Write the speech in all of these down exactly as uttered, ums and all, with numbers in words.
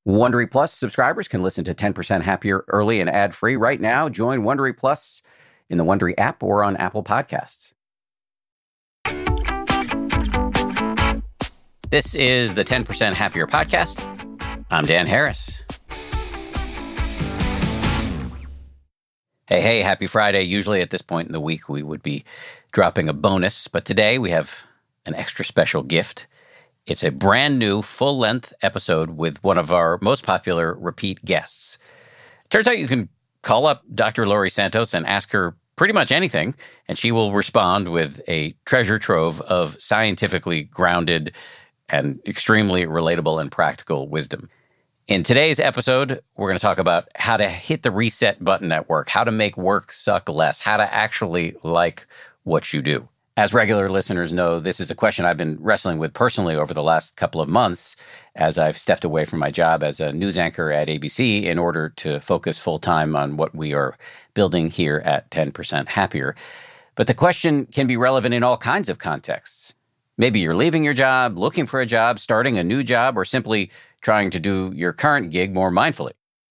Wondery Plus subscribers can listen to ten percent Happier early and ad-free right now. Join Wondery Plus in the Wondery app or on Apple Podcasts. This is the ten percent Happier podcast. I'm Dan Harris. Hey, hey, happy Friday. Usually at this point in the week, we would be dropping a bonus, but today we have an extra special gift. It's a brand new full-length episode with one of our most popular repeat guests. Turns out you can call up Doctor Laurie Santos and ask her pretty much anything, and she will respond with a treasure trove of scientifically grounded and extremely relatable and practical wisdom. In today's episode, we're going to talk about how to hit the reset button at work, how to make work suck less, how to actually like what you do. As regular listeners know, this is a question I've been wrestling with personally over the last couple of months as I've stepped away from my job as a news anchor at A B C in order to focus full-time on what we are building here at ten percent Happier. But the question can be relevant in all kinds of contexts. Maybe you're leaving your job, looking for a job, starting a new job, or simply trying to do your current gig more mindfully.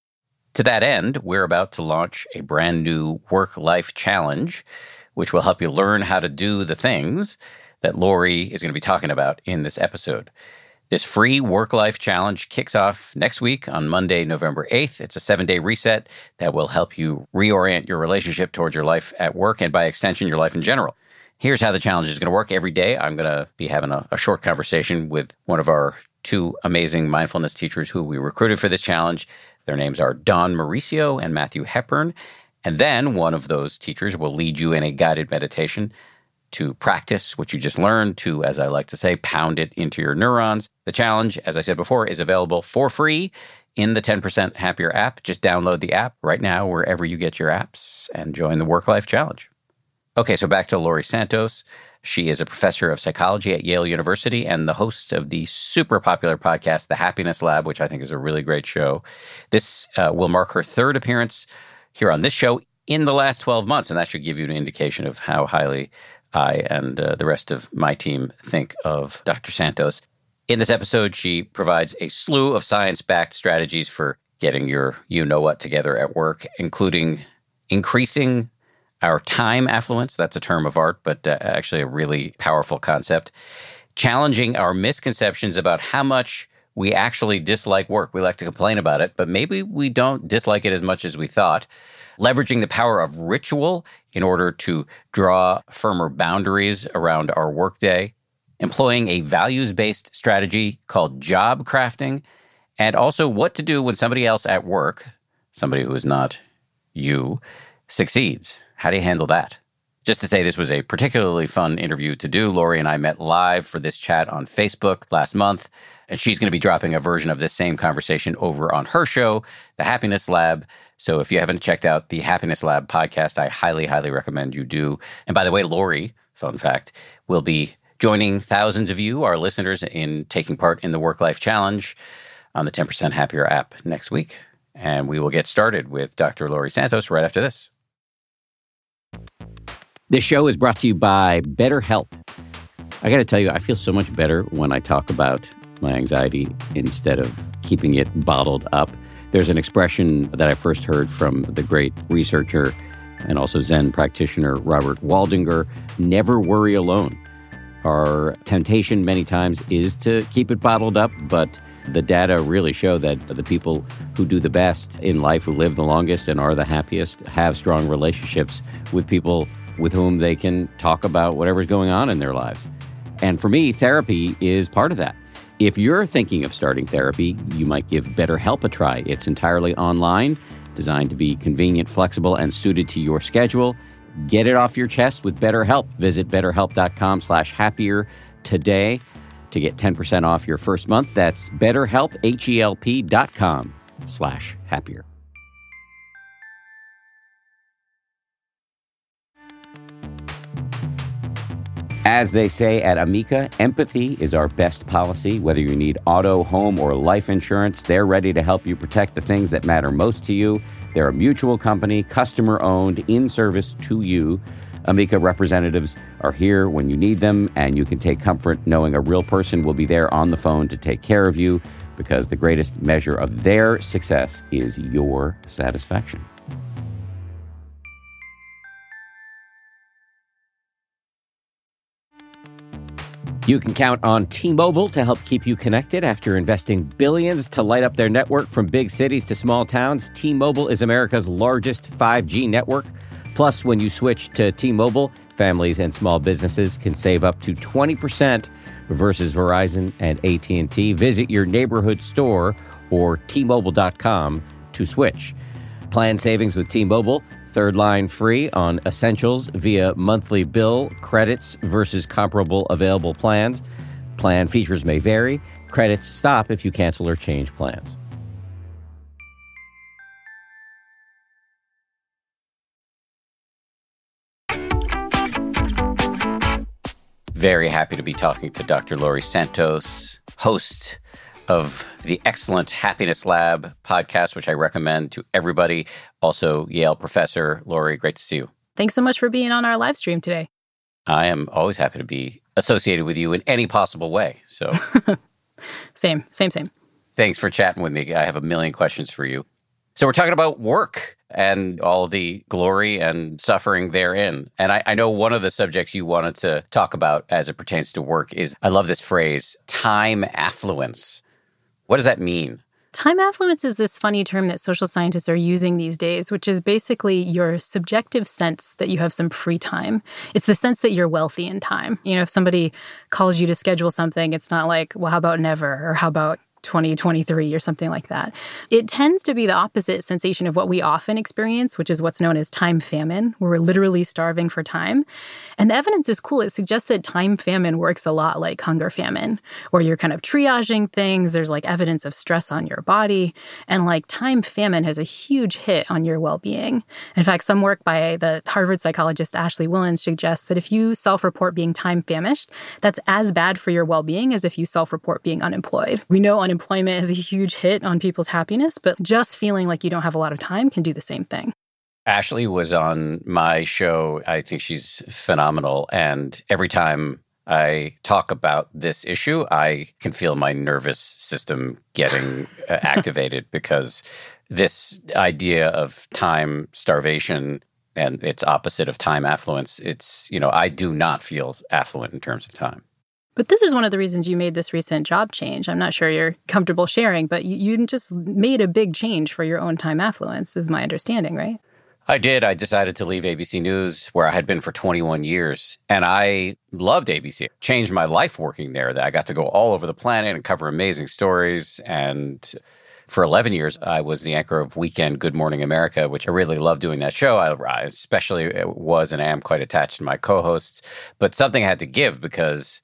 To that end, we're about to launch a brand new work-life challenge, which will help you learn how to do the things that Laurie is going to be talking about in this episode. This free work-life challenge kicks off next week on Monday, November eighth. It's a seven-day reset that will help you reorient your relationship towards your life at work and, by extension, your life in general. Here's how the challenge is going to work. Every day, I'm going to be having a, a short conversation with one of our two amazing mindfulness teachers who we recruited for this challenge. Their names are Dawn Mauricio and Matthew Hepburn. And then one of those teachers will lead you in a guided meditation to practice what you just learned, to, as I like to say, pound it into your neurons. The challenge, as I said before, is available for free in the ten percent Happier app. Just download the app right now wherever you get your apps and join the Work-Life Challenge. Okay, so back to Laurie Santos. She is a professor of psychology at Yale University and the host of the super popular podcast, The Happiness Lab, which I think is a really great show. This uh, will mark her third appearance here on this show in the last twelve months, and that should give you an indication of how highly I and uh, the rest of my team think of Doctor Santos. In this episode, she provides a slew of science-backed strategies for getting your you-know-what together at work, including increasing our time affluence. That's a term of art, but uh, actually a really powerful concept. Challenging our misconceptions about how much we actually dislike work. We like to complain about it, but maybe we don't dislike it as much as we thought. Leveraging the power of ritual in order to draw firmer boundaries around our workday. Employing a values-based strategy called job crafting. And also what to do when somebody else at work, somebody who is not you, succeeds. How do you handle that? Just to say, this was a particularly fun interview to do. Laurie and I met live for this chat on Facebook last month, and she's going to be dropping a version of this same conversation over on her show, The Happiness Lab. So if you haven't checked out the Happiness Lab podcast, I highly, highly recommend you do. And by the way, Laurie, fun fact, will be joining thousands of you, our listeners, in taking part in the Work-Life Challenge on the ten percent Happier app next week. And we will get started with Doctor Laurie Santos right after this. This show is brought to you by BetterHelp. I got to tell you, I feel so much better when I talk about my anxiety instead of keeping it bottled up. There's an expression that I first heard from the great researcher and also Zen practitioner Robert Waldinger, never worry alone. Our temptation many times is to keep it bottled up, but the data really show that the people who do the best in life, who live the longest and are the happiest, have strong relationships with people with whom they can talk about whatever's going on in their lives. And for me, therapy is part of that. If you're thinking of starting therapy, you might give BetterHelp a try. It's entirely online, designed to be convenient, flexible, and suited to your schedule. Get it off your chest with BetterHelp. Visit betterhelp.com slash happier today to get ten percent off your first month. That's betterhelp, H-E-L-P dot com slash happier. As they say at Amica, empathy is our best policy. Whether you need auto, home, or life insurance, they're ready to help you protect the things that matter most to you. They're a mutual company, customer-owned, in service to you. Amica representatives are here when you need them, and you can take comfort knowing a real person will be there on the phone to take care of you. because the greatest measure of their success is your satisfaction. You can count on T-Mobile to help keep you connected. After investing billions to light up their network from big cities to small towns, T-Mobile is America's largest five G network. Plus, when you switch to T-Mobile, families and small businesses can save up to twenty percent versus Verizon and A T and T. Visit your neighborhood store or T Mobile dot com to switch. Plan savings with T-Mobile. Third line free on essentials via monthly bill credits versus comparable available plans. Plan features may vary. Credits stop if you cancel or change plans. Very happy to be talking to Doctor Laurie Santos, host of the excellent Happiness Lab podcast, which I recommend to everybody. Also, Yale professor. Laurie, great to see you. Thanks so much for being on our live stream today. I am always happy to be associated with you in any possible way. So, same, same, same. Thanks for chatting with me. I have a million questions for you. So we're talking about work and all the glory and suffering therein. And I, I know one of the subjects you wanted to talk about as it pertains to work is, I love this phrase, time affluence. What does that mean? Time affluence is this funny term that social scientists are using these days, which is basically your subjective sense that you have some free time. It's the sense that you're wealthy in time. You know, if somebody calls you to schedule something, it's not like, well, how about never? Or how about twenty twenty-three or something like that. It tends to be the opposite sensation of what we often experience, which is what's known as time famine, where we're literally starving for time. And the evidence is cool. It suggests that time famine works a lot like hunger famine, where you're kind of triaging things. There's like evidence of stress on your body. And like time famine has a huge hit on your well-being. In fact, some work by the Harvard psychologist Ashley Willens suggests that if you self-report being time famished, that's as bad for your well-being as if you self-report being unemployed. We know unemployment Employment has a huge hit on people's happiness, but just feeling like you don't have a lot of time can do the same thing. Ashley was on my show. I think she's phenomenal. And every time I talk about this issue, I can feel my nervous system getting uh, activated because this idea of time starvation and its opposite of time affluence, it's, you know, I do not feel affluent in terms of time. But this is one of the reasons you made this recent job change. I'm not sure you're comfortable sharing, but you, you just made a big change for your own time affluence, is my understanding, right? I did. I decided to leave A B C News, where I had been for twenty-one years. And I loved A B C. It changed my life working there. I got to go all over the planet and cover amazing stories. And for eleven years, I was the anchor of Weekend Good Morning America, which I really loved doing that show. I, I especially was and am quite attached to my co-hosts. But something had to give because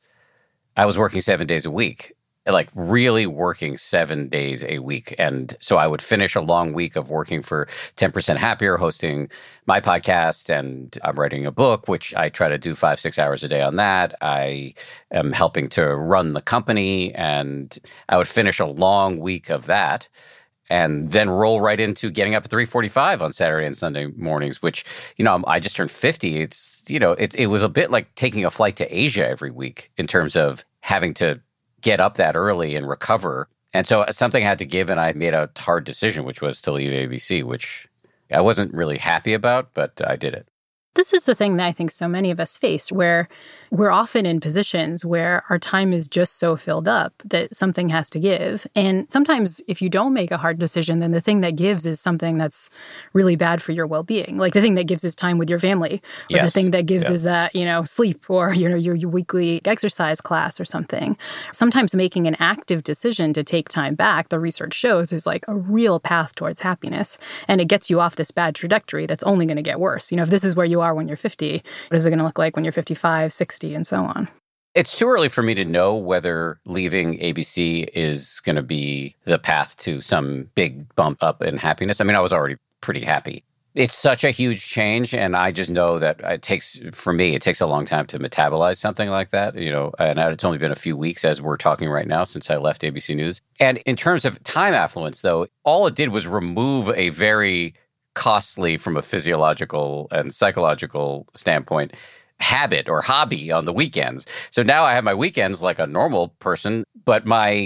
I was working seven days a week, like really working seven days a week. And so I would finish a long week of working for ten percent Happier, hosting my podcast, and I'm writing a book, which I try to do five, six hours a day on that. I am helping to run the company, and I would finish a long week of that and then roll right into getting up at three forty-five on Saturday and Sunday mornings, which, you know, I just turned fifty. It's, you know, it, it was a bit like taking a flight to Asia every week in terms of having to get up that early and recover. And so something had to give, and I made a hard decision, which was to leave A B C, which I wasn't really happy about, but I did it. This is the thing that I think so many of us face, where we're often in positions where our time is just so filled up that something has to give. And sometimes if you don't make a hard decision, then the thing that gives is something that's really bad for your well-being. Like the thing that gives is time with your family, or yes. the thing that gives yeah. is that, you know, sleep, or, you know, your, your weekly exercise class or something. Sometimes making an active decision to take time back, the research shows, is like a real path towards happiness. And it gets you off this bad trajectory that's only going to get worse. You know, if this is where you are when you're fifty, what is it going to look like when you're fifty-five, sixty, and so on? It's too early for me to know whether leaving A B C is going to be the path to some big bump up in happiness. I mean, I was already pretty happy. It's such a huge change, and I just know that it takes, for me, it takes a long time to metabolize something like that, you know, and it's only been a few weeks as we're talking right now since I left A B C News. And in terms of time affluence, though, all it did was remove a very costly, from a physiological and psychological standpoint, habit or hobby on the weekends. So now I have my weekends like a normal person, but my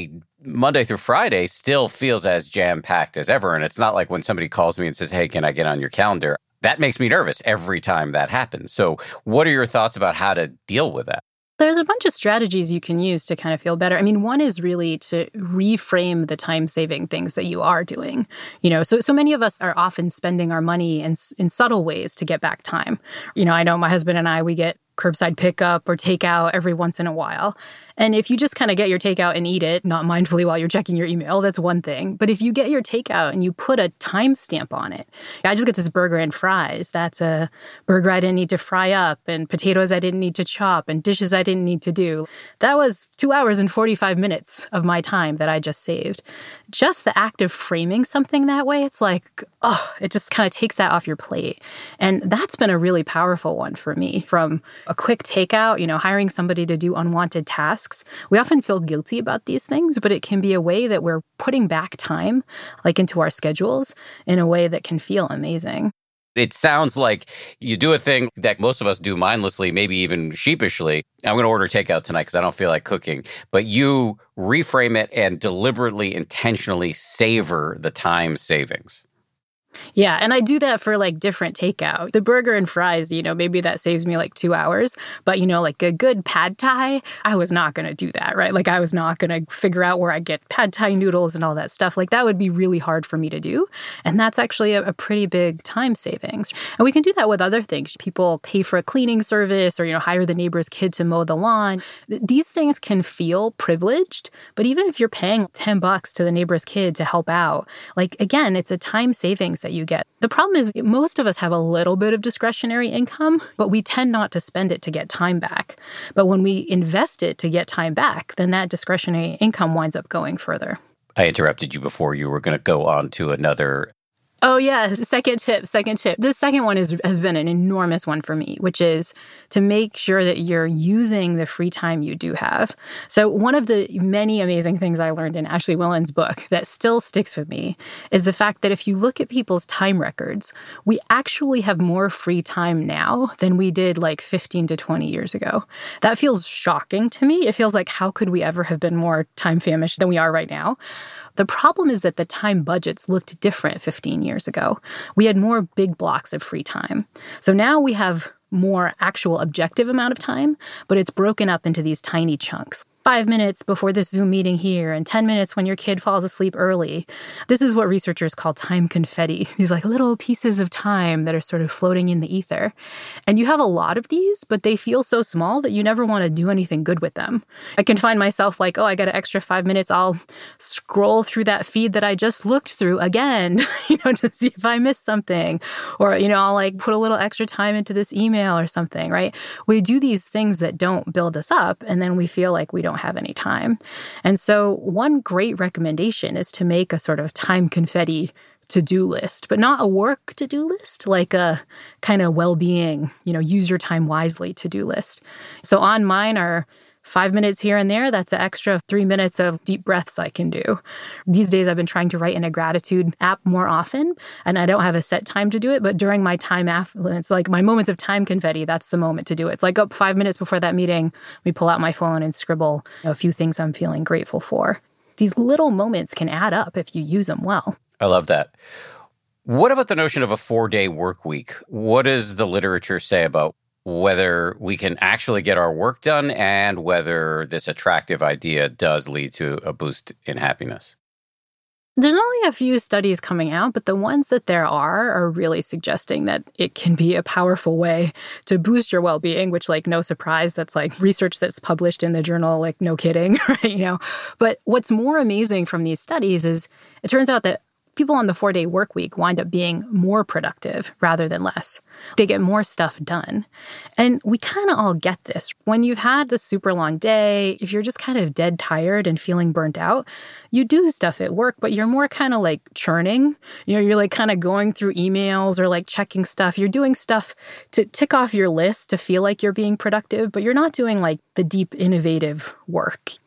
Monday through Friday still feels as jam-packed as ever. And it's not like when somebody calls me and says, hey, can I get on your calendar? That makes me nervous every time that happens. So what are your thoughts about how to deal with that? There's a bunch of strategies you can use to kind of feel better. I mean, one is really to reframe the time-saving things that you are doing. You know, so so many of us are often spending our money in in subtle ways to get back time. You know, I know my husband and I, we get curbside pickup or takeout every once in a while. And if you just kind of get your takeout and eat it, not mindfully while you're checking your email, that's one thing. But if you get your takeout and you put a timestamp on it, I just get this burger and fries. That's a burger I didn't need to fry up, and potatoes I didn't need to chop, and dishes I didn't need to do. That was two hours and forty-five minutes of my time that I just saved. Just the act of framing something that way, it's like, oh, it just kind of takes that off your plate. And that's been a really powerful one for me. From a quick takeout, you know, hiring somebody to do unwanted tasks. We often feel guilty about these things, but it can be a way that we're putting back time, like into our schedules, in a way that can feel amazing. It sounds like you do a thing that most of us do mindlessly, maybe even sheepishly. I'm going to order takeout tonight because I don't feel like cooking. But you reframe it and deliberately, intentionally savor the time savings. Yeah, and I do that for like different takeout. The burger and fries, you know, maybe that saves me like two hours. But, you know, like a good pad thai, I was not going to do that, right? Like I was not going to figure out where I get pad thai noodles and all that stuff. Like that would be really hard for me to do. And that's actually a, a pretty big time savings. And we can do that with other things. People pay for a cleaning service or, you know, hire the neighbor's kid to mow the lawn. These things can feel privileged. But even if you're paying ten bucks to the neighbor's kid to help out, like, again, it's a time savings that you get. The problem is most of us have a little bit of discretionary income, but we tend not to spend it to get time back. But when we invest it to get time back, then that discretionary income winds up going further. I interrupted you before you were going to go on to another. Oh, yeah. Second tip, second tip. The second one is, has been an enormous one for me, which is to make sure that you're using the free time you do have. So one of the many amazing things I learned in Ashley Willen's book that still sticks with me is the fact that if you look at people's time records, we actually have more free time now than we did like fifteen to twenty years ago. That feels shocking to me. It feels like, how could we ever have been more time famished than we are right now? The problem is that the time budgets looked different fifteen years ago. We had more big blocks of free time. So now we have more actual objective amount of time, but it's broken up into these tiny chunks. Five minutes before this Zoom meeting here and ten minutes when your kid falls asleep early. This is what researchers call time confetti, these like little pieces of time that are sort of floating in the ether. And you have a lot of these, but they feel so small that you never want to do anything good with them. I can find myself like, oh, I got an extra five minutes. I'll scroll through that feed that I just looked through again, you know, to see if I missed something. Or, you know, I'll like put a little extra time into this email or something, right? We do these things that don't build us up, and then we feel like we don't have any time. And so one great recommendation is to make a sort of time confetti to-do list, but not a work to-do list, like a kind of well-being, you know, use your time wisely to-do list. So on mine are five minutes here and there. That's an extra three minutes of deep breaths I can do. These days, I've been trying to write in a gratitude app more often, and I don't have a set time to do it. But during my time affluence, like my moments of time confetti, that's the moment to do it. It's like, up oh, five minutes before that meeting, we pull out my phone and scribble you know, a few things I'm feeling grateful for. These little moments can add up if you use them well. I love that. What about the notion of a four-day work week? What does the literature say about whether we can actually get our work done and whether this attractive idea does lead to a boost in happiness? There's only a few studies coming out, but the ones that there are are really suggesting that it can be a powerful way to boost your well-being, which, like, no surprise, that's like research that's published in the journal, like, no kidding, right? You know, but what's more amazing from these studies is it turns out that people on the four-day work week wind up being more productive rather than less. They get more stuff done. And we kind of all get this. When you've had the super long day, if you're just kind of dead tired and feeling burnt out, you do stuff at work, but you're more kind of like churning. You know, you're like kind of going through emails or like checking stuff. You're doing stuff to tick off your list to feel like you're being productive, but you're not doing like the deep innovative work.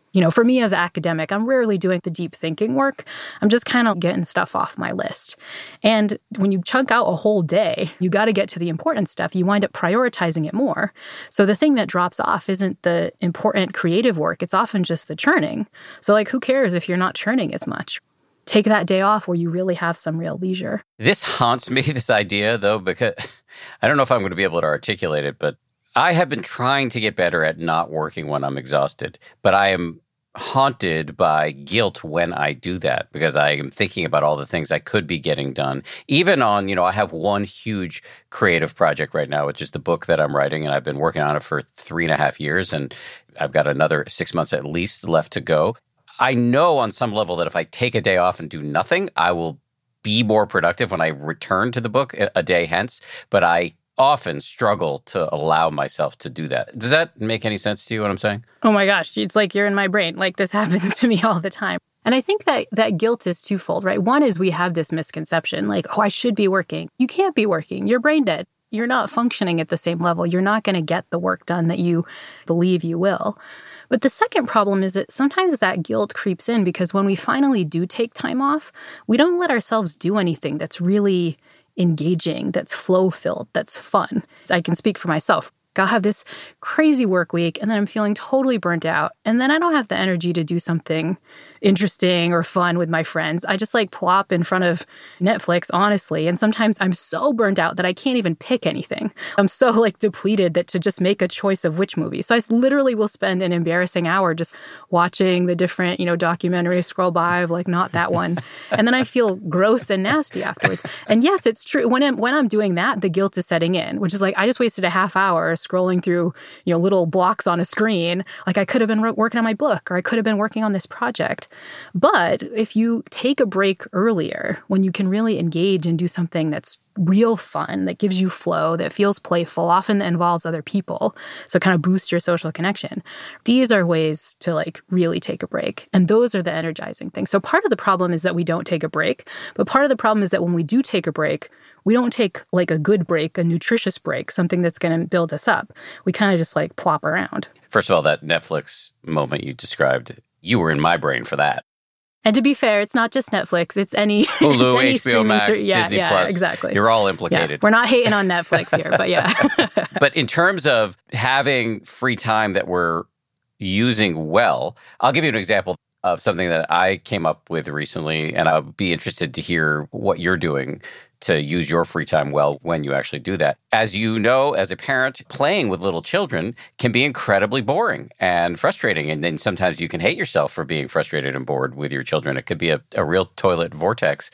You know, for me as an academic, I'm rarely doing the deep thinking work. I'm just kind of getting stuff off my list. And when you chunk out a whole day, you got to get to the important stuff. You wind up prioritizing it more. So the thing that drops off isn't the important creative work. It's often just the churning. So like, who cares if you're not churning as much? Take that day off where you really have some real leisure. This haunts me, this idea, though, because I don't know if I'm going to be able to articulate it, but I have been trying to get better at not working when I'm exhausted, but I am haunted by guilt when I do that because I am thinking about all the things I could be getting done. Even on, you know, I have one huge creative project right now, which is the book that I'm writing, and I've been working on it for three and a half years, and I've got another six months at least left to go. I know on some level that if I take a day off and do nothing, I will be more productive when I return to the book a day hence, but I often struggle to allow myself to do that. Does that make any sense to you, what I'm saying? Oh my gosh, it's like you're in my brain. Like this happens to me all the time. And I think that that guilt is twofold, right? One is we have this misconception, like, oh, I should be working. You can't be working. You're brain dead. You're not functioning at the same level. You're not going to get the work done that you believe you will. But the second problem is that sometimes that guilt creeps in because when we finally do take time off, we don't let ourselves do anything that's really engaging, that's flow-filled, that's fun. I can speak for myself. I'll have this crazy work week and then I'm feeling totally burnt out. And then I don't have the energy to do something interesting or fun with my friends. I just like plop in front of Netflix, honestly. And sometimes I'm so burnt out that I can't even pick anything. I'm so like depleted that to just make a choice of which movie. So I literally will spend an embarrassing hour just watching the different, you know, documentaries scroll by of like, not that one. And then I feel gross and nasty afterwards. And yes, it's true. When I'm, when I'm doing that, the guilt is setting in, which is like, I just wasted a half hour scrolling through, you know, little blocks on a screen. Like I could have been working on my book or I could have been working on this project. But if you take a break earlier, when you can really engage and do something that's real fun, that gives you flow, that feels playful, often that involves other people, so kind of boost your social connection, these are ways to like really take a break. And those are the energizing things. So part of the problem is that we don't take a break, but part of the problem is that when we do take a break, we don't take like a good break, a nutritious break, something that's going to build us up. We kind of just like plop around. First of all, that Netflix moment you described, you were in my brain for that. And to be fair, it's not just Netflix. It's any Hulu, it's any H B O Max, ser- yeah, Disney yeah, Plus. Exactly. You're all implicated. Yeah. We're not hating on Netflix here, but yeah. But in terms of having free time that we're using well, I'll give you an example of something that I came up with recently, and I'll be interested to hear what you're doing to use your free time well when you actually do that. As you know, as a parent, playing with little children can be incredibly boring and frustrating. And then sometimes you can hate yourself for being frustrated and bored with your children. It could be a, a real toilet vortex.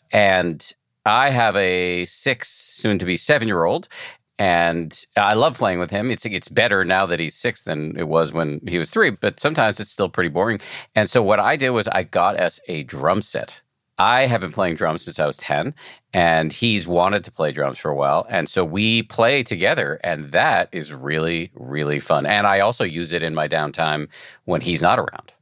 And I have a six, soon to be seven-year-old, and I love playing with him. It's it's better now that he's six than it was when he was three, but sometimes it's still pretty boring. And so what I did was I got us a drum set. I have been playing drums since I was ten, and he's wanted to play drums for a while. And so we play together, and that is really, really fun. And I also use it in my downtime when he's not around.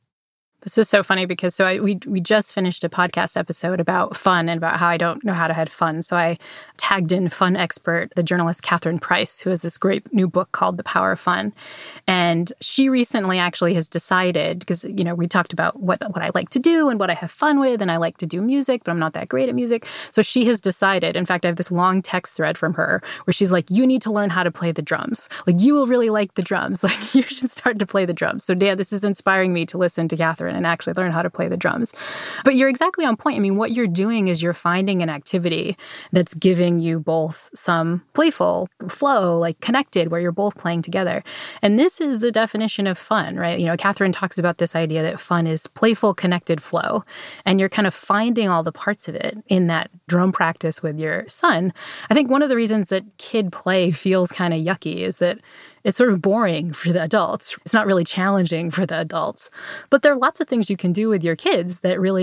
This is so funny because so I we we just finished a podcast episode about fun and about how I don't know how to have fun. So I tagged in fun expert, the journalist Catherine Price, who has this great new book called The Power of Fun. And she recently actually has decided, because, you know, we talked about what, what I like to do and what I have fun with, and I like to do music, but I'm not that great at music. So she has decided, in fact, I have this long text thread from her where she's like, you need to learn how to play the drums. Like, you will really like the drums. Like, you should start to play the drums. So, Dan, this is inspiring me to listen to Catherine and actually learn how to play the drums. But you're exactly on point. I mean, what you're doing is you're finding an activity that's giving you both some playful flow, like connected, where you're both playing together. And this is the definition of fun, right? You know, Catherine talks about this idea that fun is playful, connected flow. And you're kind of finding all the parts of it in that drum practice with your son. I think one of the reasons that kid play feels kind of yucky is that it's sort of boring for the adults. It's not really challenging for the adults. But there are lots of things you can do with your kids that really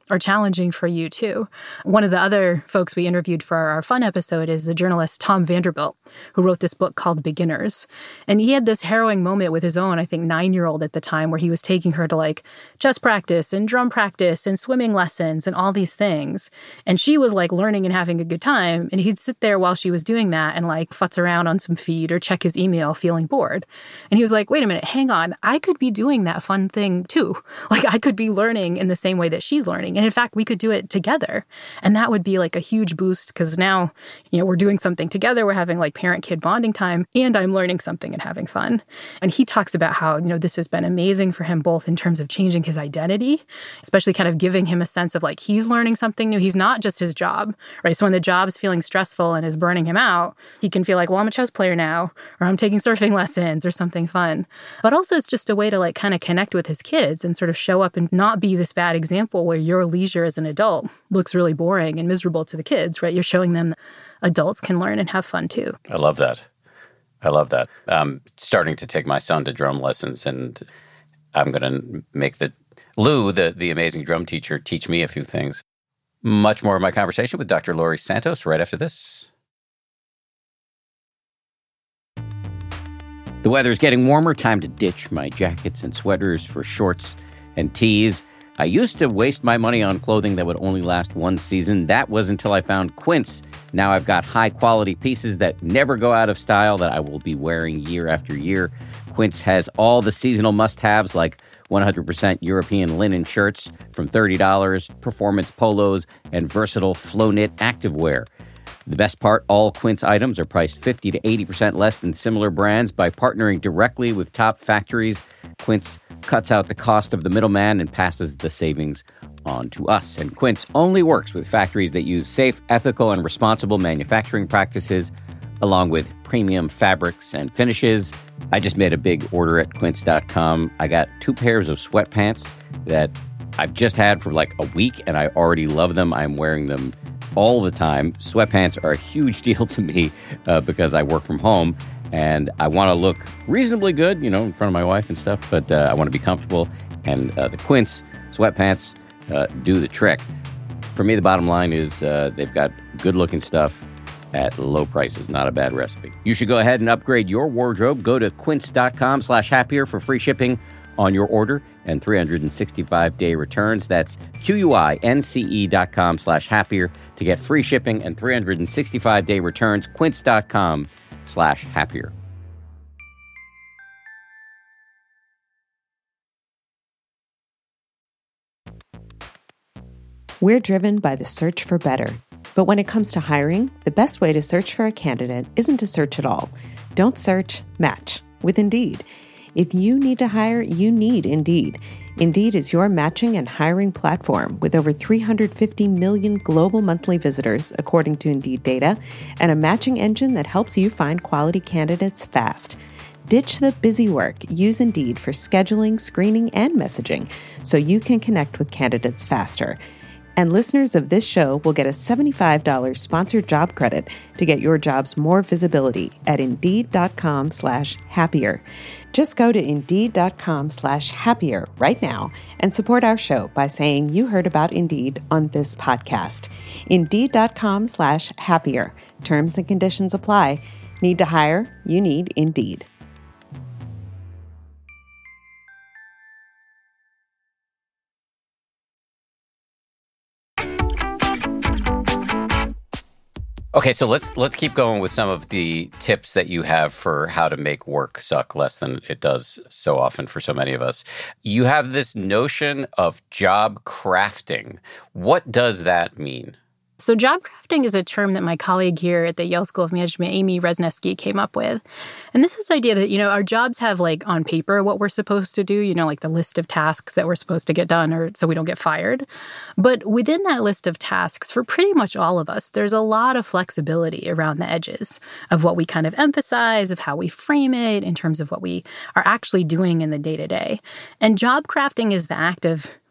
are challenging for you too. One of the other folks we interviewed for our fun episode is the journalist Tom Vanderbilt, who wrote this book called Beginners. And he had this harrowing moment with his own, I think, nine-year-old at the time, where he was taking her to like chess practice and drum practice and swimming lessons and all these things. And she was like learning and having a good time. And he'd sit there while she was doing that and like futz around on some feed or check his email feeling bored. And he was like, wait a minute, hang on. I could be doing that fun thing too. Like I could be learning in the same way that she's learning. And in fact, we could do it together. And that would be like a huge boost because now, you know, we're doing something together. We're having like parent-kid bonding time and I'm learning something and having fun. And he talks about how, you know, this has been amazing for him both in terms of changing his identity, especially kind of giving him a sense of like he's learning something new. He's not just his job, right? So when the job's feeling stressful and is burning him out, he can feel like, well, I'm a chess player now, or I'm taking surfing lessons or something fun. But also it's just a way to like kind of connect with his kids and sort of show up and not be this bad example where your leisure as an adult looks really boring and miserable to the kids, right? You're showing them adults can learn and have fun too. I love that. I love that. I'm starting to take my son to drum lessons, and I'm going to make the Lou, the, the amazing drum teacher, teach me a few things. Much more of my conversation with Doctor Laurie Santos right after this. The weather's getting warmer. Time to ditch my jackets and sweaters for shorts and tees. I used to waste my money on clothing that would only last one season. That was until I found Quince. Now I've got high-quality pieces that never go out of style that I will be wearing year after year. Quince has all the seasonal must-haves like one hundred percent European linen shirts from thirty dollars, performance polos, and versatile flow-knit activewear. The best part, all Quince items are priced fifty to eighty percent less than similar brands. By partnering directly with top factories, Quince cuts out the cost of the middleman and passes the savings on to us. And Quince only works with factories that use safe, ethical, and responsible manufacturing practices, along with premium fabrics and finishes. I just made a big order at quince dot com. I got two pairs of sweatpants that I've just had for like a week, and I already love them. I'm wearing them all the time. Sweatpants are a huge deal to me uh, because I work from home and I want to look reasonably good, you know, in front of my wife and stuff, but uh, I want to be comfortable. And uh, the Quince sweatpants uh, do the trick. For me, the bottom line is uh, they've got good-looking stuff at low prices. Not a bad recipe. You should go ahead and upgrade your wardrobe. Go to quince dot com slash happier for free shipping on your order and three hundred sixty-five day returns. That's Q-U-I-N-C-E dot com slash happier to get free shipping and three hundred sixty-five day returns. Quince dot com slash happier. We're driven by the search for better. But when it comes to hiring, the best way to search for a candidate isn't to search at all. Don't search, match with Indeed. If you need to hire, you need Indeed. Indeed is your matching and hiring platform with over three hundred fifty million global monthly visitors, according to Indeed data, and a matching engine that helps you find quality candidates fast. Ditch the busy work. Use Indeed for scheduling, screening, and messaging so you can connect with candidates faster. And listeners of this show will get a seventy-five dollars sponsored job credit to get your jobs more visibility at Indeed.com slash happier. Just go to Indeed.com slash happier right now and support our show by saying you heard about Indeed on this podcast. Indeed.com slash happier. Terms and conditions apply. Need to hire? You need Indeed. Okay, so let's let's keep going with some of the tips that you have for how to make work suck less than it does so often for so many of us. You have this notion of job crafting. What does that mean? So job crafting is a term that my colleague here at the Yale School of Management, Amy Resnesky, came up with. And this is the idea that, you know, our jobs have like on paper what we're supposed to do, you know, like the list of tasks that we're supposed to get done or so we don't get fired. But within that list of tasks, for pretty much all of us, there's a lot of flexibility around the edges of what we kind of emphasize, of how we frame it in terms of what we are actually doing in the day-to-day. And job crafting is the act of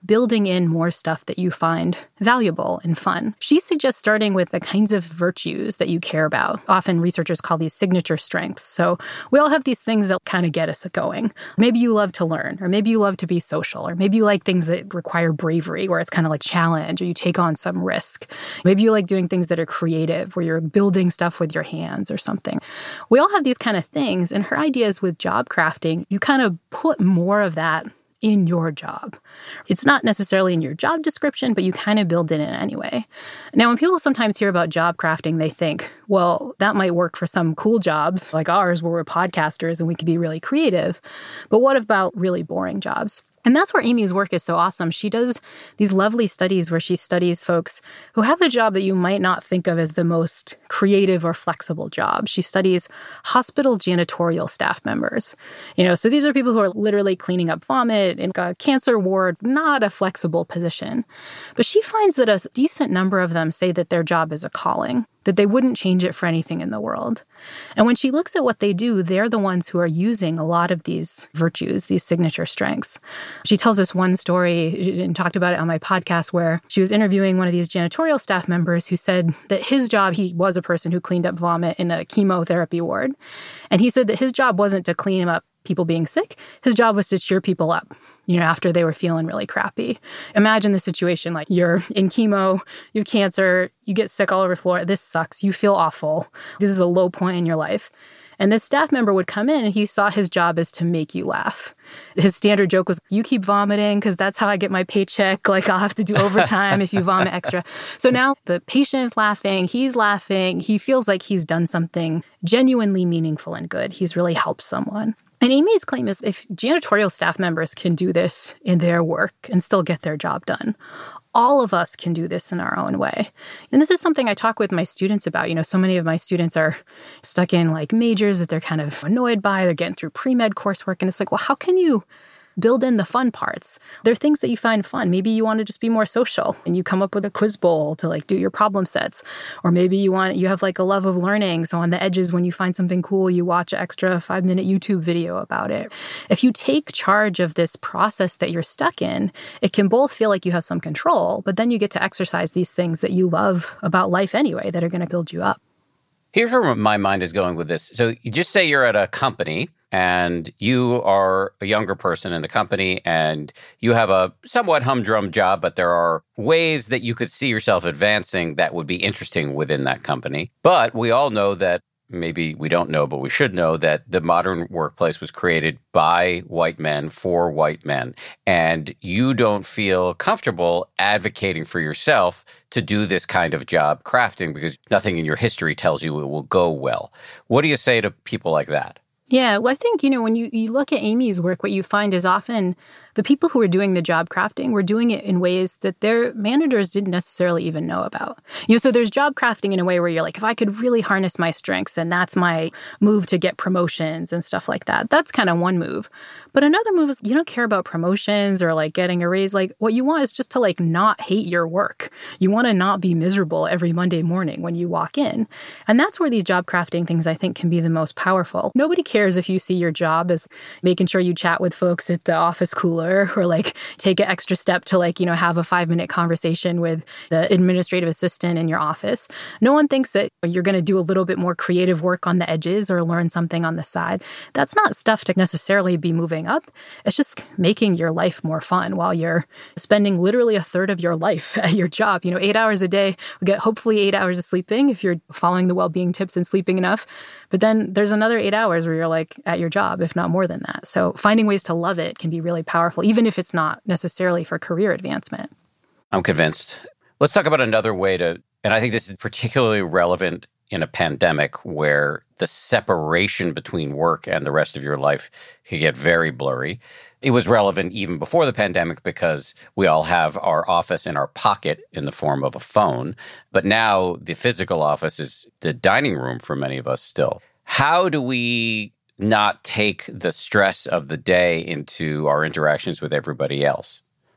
building in more stuff that you find valuable and fun. She suggests starting with the kinds of virtues that you care about. Often researchers call these signature strengths. So we all have these things that kind of get us going. Maybe you love to learn, or maybe you love to be social, or maybe you like things that require bravery, where it's kind of like challenge, or you take on some risk. Maybe you like doing things that are creative, where you're building stuff with your hands or something. We all have these kind of things, and her idea is with job crafting, you kind of put more of that in your job. It's not necessarily in your job description, but you kind of build it in anyway. Now, when people sometimes hear about job crafting, they think, well, that might work for some cool jobs like ours where we're podcasters and we can be really creative. But what about really boring jobs? And that's where Amy's work is so awesome. She does these lovely studies where she studies folks who have a job that you might not think of as the most creative or flexible job. She studies hospital janitorial staff members. You know, so these are people who are literally cleaning up vomit in a cancer ward, not a flexible position. But she finds that a decent number of them say that their job is a calling, that they wouldn't change it for anything in the world. And when she looks at what they do, they're the ones who are using a lot of these virtues, these signature strengths. She tells us one story and talked about it on my podcast where she was interviewing one of these janitorial staff members who said that his job, he was a person who cleaned up vomit in a chemotherapy ward. And he said that his job wasn't to clean up people being sick. His job was to cheer people up, you know, after they were feeling really crappy. Imagine the situation like you're in chemo, you have cancer, you get sick all over the floor. This sucks. You feel awful. This is a low point in your life. And this staff member would come in and he saw his job is to make you laugh. His standard joke was, you keep vomiting because that's how I get my paycheck. Like I'll have to do overtime if you vomit extra. So now the patient is laughing. He's laughing. He feels like he's done something genuinely meaningful and good. He's really helped someone. And Amy's claim is if janitorial staff members can do this in their work and still get their job done, all of us can do this in our own way. And this is something I talk with my students about. You know, so many of my students are stuck in like majors that they're kind of annoyed by. They're getting through pre-med coursework. And it's like, well, how can you build in the fun parts? There are things that you find fun. Maybe you want to just be more social and you come up with a quiz bowl to like do your problem sets. Or maybe you want, you have like a love of learning. So on the edges, when you find something cool, you watch an extra five minute YouTube video about it. If you take charge of this process that you're stuck in, it can both feel like you have some control, but then you get to exercise these things that you love about life anyway that are going to build you up. Here's where my mind is going with this. So you just say you're at a company and you are a younger person in the company and you have a somewhat humdrum job, but there are ways that you could see yourself advancing that would be interesting within that company. But we all know that, maybe we don't know, but we should know that the modern workplace was created by white men for white men. And you don't feel comfortable advocating for yourself to do this kind of job crafting because nothing in your history tells you it will go well. What do you say to people like that? Yeah, well, I think, you know, when you, you look at Amy's work, what you find is often the people who are doing the job crafting were doing it in ways that their managers didn't necessarily even know about. You know, so there's job crafting in a way where you're like, if I could really harness my strengths and that's my move to get promotions and stuff like that, that's kind of one move. But another move is you don't care about promotions or like getting a raise. Like what you want is just to like not hate your work. You want to not be miserable every Monday morning when you walk in. And that's where these job crafting things I think can be the most powerful. Nobody cares if you see your job as making sure you chat with folks at the office cooler or like take an extra step to like, you know, have a five minute conversation with the administrative assistant in your office. No one thinks that you're going to do a little bit more creative work on the edges or learn something on the side. That's not stuff to necessarily be moving up. It's just making your life more fun while you're spending literally a third of your life at your job. You know, eight hours a day, we get hopefully eight hours of sleeping if you're following the well-being tips and sleeping enough. But then there's another eight hours where you're like at your job, if not more than that. So finding ways to love it can be really powerful, even if it's not necessarily for career advancement. I'm convinced. Let's talk about another way to, and I think this is particularly relevant in a pandemic where the separation between work and the rest of your life can get very blurry. It was relevant even before the pandemic because we all have our office in our pocket in the form of a phone. But now the physical office is the dining room for many of us still. How do we not take the stress of the day into our interactions with everybody else?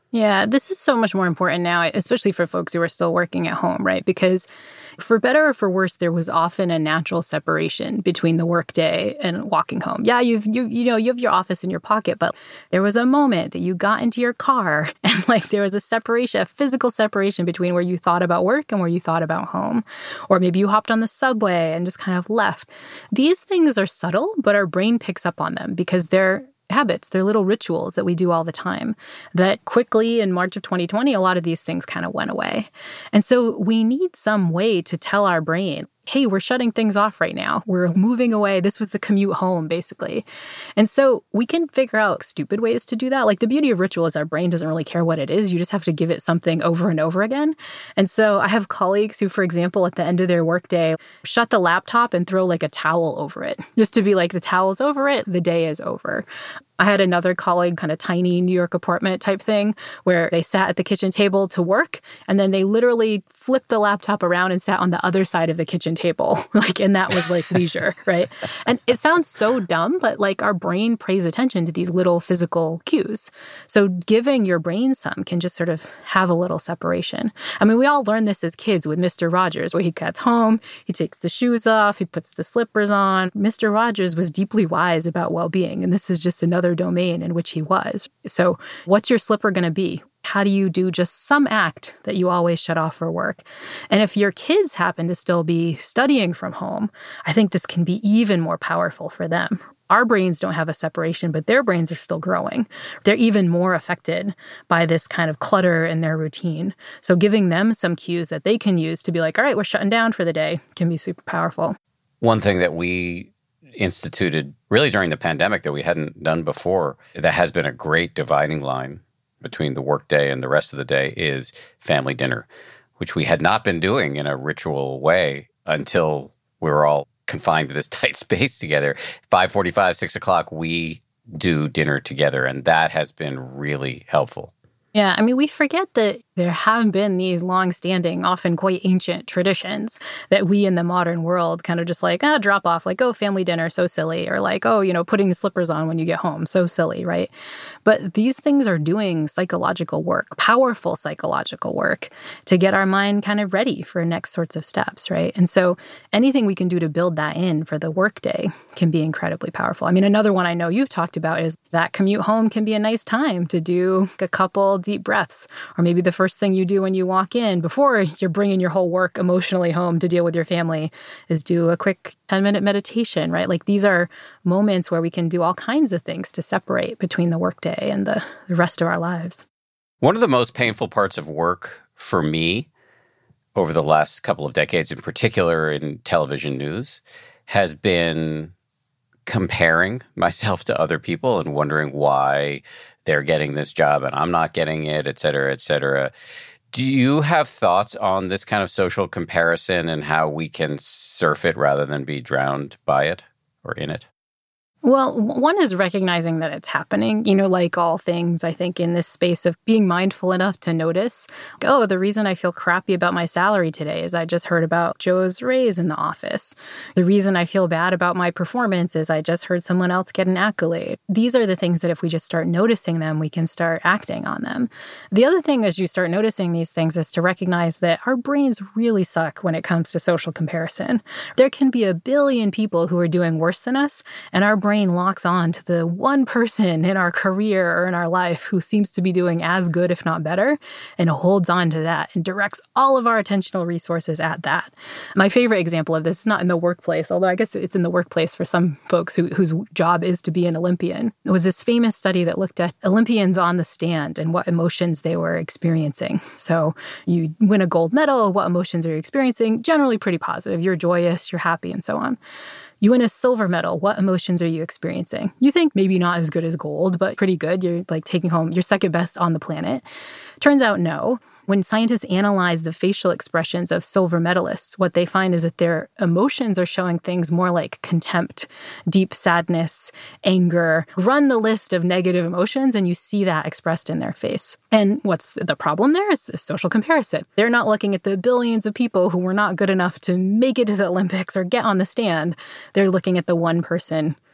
Yeah, this is so much more important now, especially for folks who are still working at home, right? Because for better or for worse, there was often a natural separation between the workday and walking home. Yeah, you've you you know you have your office in your pocket, but there was a moment that you got into your car and like there was a separation, a physical separation between where you thought about work and where you thought about home. Or maybe you hopped on the subway and just kind of left. These things are subtle, but our brain picks up on them because they're habits, they're little rituals that we do all the time that quickly in March of twenty twenty, a lot of these things kind of went away. And so we need some way to tell our brain, hey, we're shutting things off right now. We're moving away. This was the commute home, basically. And so we can figure out stupid ways to do that. Like the beauty of ritual is our brain doesn't really care what it is. You just have to give it something over and over again. And so I have colleagues who, for example, at the end of their workday, shut the laptop and throw like a towel over it, just to be like, the towel's over it, the day is over. I had another colleague, kind of tiny New York apartment type thing, where they sat at the kitchen table to work, and then they literally flipped the laptop around and sat on the other side of the kitchen table. like, and that was like leisure, right? And it sounds so dumb, but like our brain pays attention to these little physical cues. So giving your brain some can just sort of have a little separation. I mean, we all learned this as kids with Mister Rogers, where he gets home, he takes the shoes off, he puts the slippers on. Mister Rogers was deeply wise about well-being, and this is just another domain in which he was. So what's your slipper going to be? How do you do just some act that you always shut off for work? And if your kids happen to still be studying from home, I think this can be even more powerful for them. Our brains don't have a separation, but their brains are still growing. They're even more affected by this kind of clutter in their routine. So giving them some cues that they can use to be like, all right, we're shutting down for the day can be super powerful. One thing that we instituted really during the pandemic that we hadn't done before, that has been a great dividing line between the workday and the rest of the day, is family dinner, which we had not been doing in a ritual way until we were all confined to this tight space together. five forty-five, six o'clock, we do dinner together, and that has been really helpful. Yeah, I mean, we forget that there have been these long-standing, often quite ancient traditions that we in the modern world kind of just like, ah, drop off, like, oh, family dinner, so silly, or like, oh, you know, putting the slippers on when you get home, so silly, right? But these things are doing psychological work, powerful psychological work to get our mind kind of ready for next sorts of steps, right? And so anything we can do to build that in for the workday can be incredibly powerful. I mean, another one I know you've talked about is that commute home can be a nice time to do a couple deep breaths, or maybe the first thing you do when you walk in before you're bringing your whole work emotionally home to deal with your family is do a quick ten minute meditation, right? Like these are moments where we can do all kinds of things to separate between the workday and the, the rest of our lives. One of the most painful parts of work for me over the last couple of decades, in particular in television news, has been comparing myself to other people and wondering why they're getting this job and I'm not getting it, et cetera, et cetera. Do you have thoughts on this kind of social comparison and how we can surf it rather than be drowned by it or in it? Well, one is recognizing that it's happening, you know, like all things, I think, in this space of being mindful enough to notice, oh, the reason I feel crappy about my salary today is I just heard about Joe's raise in the office. The reason I feel bad about my performance is I just heard someone else get an accolade. These are the things that if we just start noticing them, we can start acting on them. The other thing as you start noticing these things is to recognize that our brains really suck when it comes to social comparison. There can be a billion people who are doing worse than us, and our brain locks on to the one person in our career or in our life who seems to be doing as good, if not better, and holds on to that and directs all of our attentional resources at that. My favorite example of this is not in the workplace, although I guess it's in the workplace for some folks who, whose job is to be an Olympian. It was this famous study that looked at Olympians on the stand and what emotions they were experiencing. So you win a gold medal, what emotions are you experiencing? Generally pretty positive. You're joyous, you're happy, and so on. You win a silver medal. What emotions are you experiencing? You think maybe not as good as gold, but pretty good. You're like taking home, you're second best on the planet. Turns out no. When scientists analyze the facial expressions of silver medalists, what they find is that their emotions are showing things more like contempt, deep sadness, anger. Run the list of negative emotions and you see that expressed in their face. And what's the problem there is social comparison. They're not looking at the billions of people who were not good enough to make it to the Olympics or get on the stand. They're looking at the one person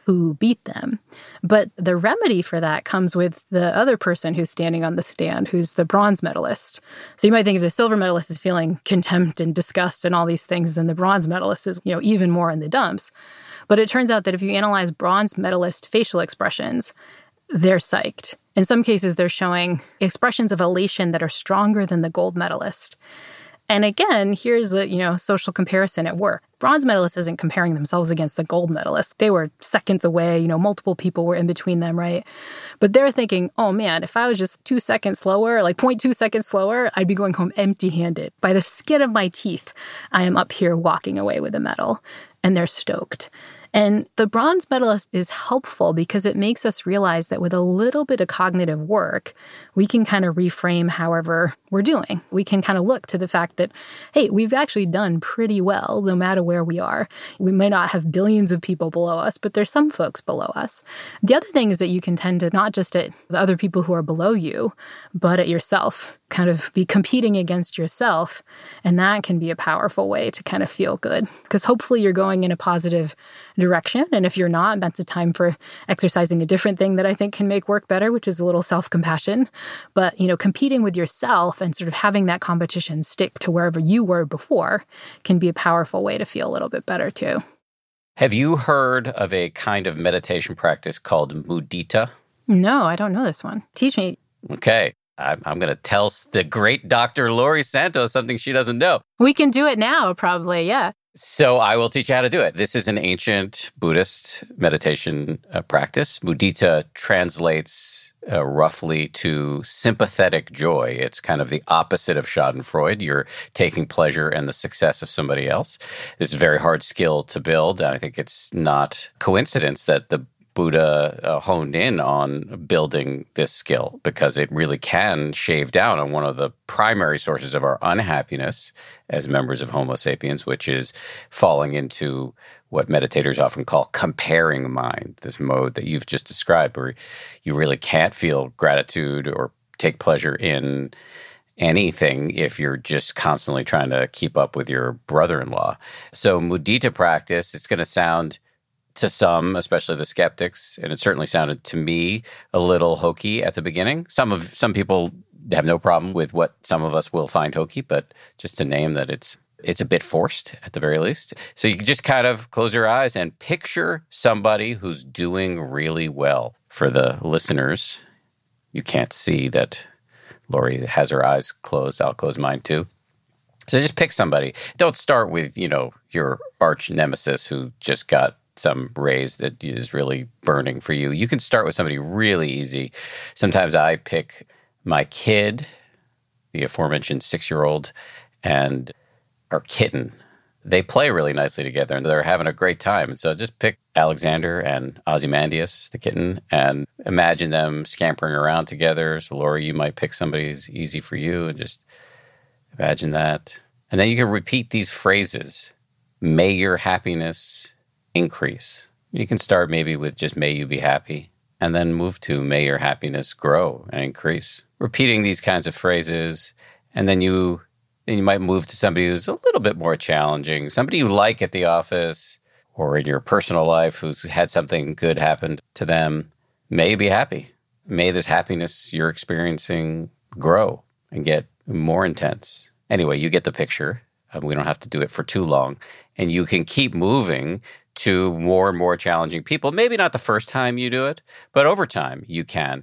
who beat them. But the remedy for that comes with the other person who's standing on the stand, who's the bronze medalist. So you might think if the silver medalist is feeling contempt and disgust and all these things, then the bronze medalist is, you know, even more in the dumps. But it turns out that if you analyze bronze medalist facial expressions, they're psyched. In some cases, they're showing expressions of elation that are stronger than the gold medalist. And again, here's the, you know, social comparison at work. Bronze medalist isn't comparing themselves against the gold medalist. They were seconds away, you know, multiple people were in between them, right? But they're thinking, oh man, if I was just two seconds slower, like zero point two seconds slower, I'd be going home empty-handed. By the skin of my teeth, I am up here walking away with a medal. And they're stoked. And the bronze medalist is helpful because it makes us realize that with a little bit of cognitive work, we can kind of reframe however we're doing. We can kind of look to the fact that, hey, we've actually done pretty well no matter where we are. We may not have billions of people below us, but there's some folks below us. The other thing is that you can tend to not just at the other people who are below you, but at yourself, kind of be competing against yourself. And that can be a powerful way to kind of feel good because hopefully you're going in a positive direction. And if you're not, that's a time for exercising a different thing that I think can make work better, which is a little self-compassion. But, you know, competing with yourself and sort of having that competition stick to wherever you were before can be a powerful way to feel a little bit better too. Have you heard of a kind of meditation practice called mudita? No, I don't know this one. Teach me. Okay. I'm, I'm going to tell the great Doctor Laurie Santos something she doesn't know. We can do it now, probably, yeah. So I will teach you how to do it. This is an ancient Buddhist meditation uh, practice. Mudita translates uh, roughly to sympathetic joy. It's kind of the opposite of Schadenfreude. You're taking pleasure in the success of somebody else. It's a very hard skill to build, and I think it's not coincidence that the Buddha uh, honed in on building this skill because it really can shave down on one of the primary sources of our unhappiness as members of Homo sapiens, which is falling into what meditators often call comparing mind, this mode that you've just described where you really can't feel gratitude or take pleasure in anything if you're just constantly trying to keep up with your brother-in-law. So mudita practice, it's going to sound to some, especially the skeptics, and it certainly sounded to me a little hokey at the beginning. Some of some people have no problem with what some of us will find hokey, but just to name that it's it's a bit forced at the very least. So you can just kind of close your eyes and picture somebody who's doing really well. For the listeners, you can't see that Laurie has her eyes closed. I'll close mine too. So just pick somebody. Don't start with, you know, your arch nemesis who just got some raise that is really burning for you. You can start with somebody really easy. Sometimes I pick my kid, the aforementioned six-year-old, and our kitten. They play really nicely together, and they're having a great time. And so just pick Alexander and Ozymandias, the kitten, and imagine them scampering around together. So, Laurie, you might pick somebody who's easy for you, and just imagine that. And then you can repeat these phrases. May your happiness increase. You can start maybe with just may you be happy, and then move to may your happiness grow and increase. Repeating these kinds of phrases, and then you then you might move to somebody who's a little bit more challenging, somebody you like at the office or in your personal life who's had something good happen to them. May you be happy. May this happiness you're experiencing grow and get more intense. Anyway, you get the picture. Um, we don't have to do it for too long. And you can keep moving to more and more challenging people. Maybe not the first time you do it, but over time you can.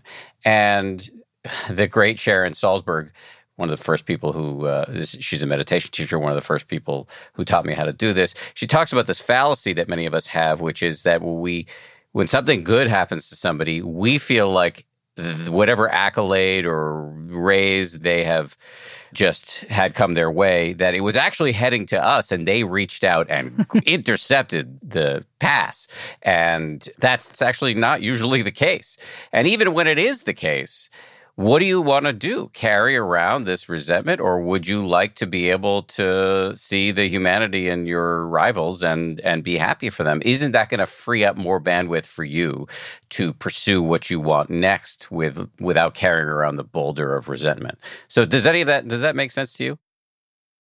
And the great Sharon Salzberg, one of the first people who, uh, this, she's a meditation teacher, one of the first people who taught me how to do this. She talks about this fallacy that many of us have, which is that we, when something good happens to somebody, we feel like whatever accolade or raise they have just had come their way, that it was actually heading to us and they reached out and intercepted the pass. And that's actually not usually the case. And even when it is the case, what do you want to do? Carry around this resentment, or would you like to be able to see the humanity in your rivals and and be happy for them? Isn't that going to free up more bandwidth for you to pursue what you want next with without carrying around the boulder of resentment? So does any of that does that make sense to you?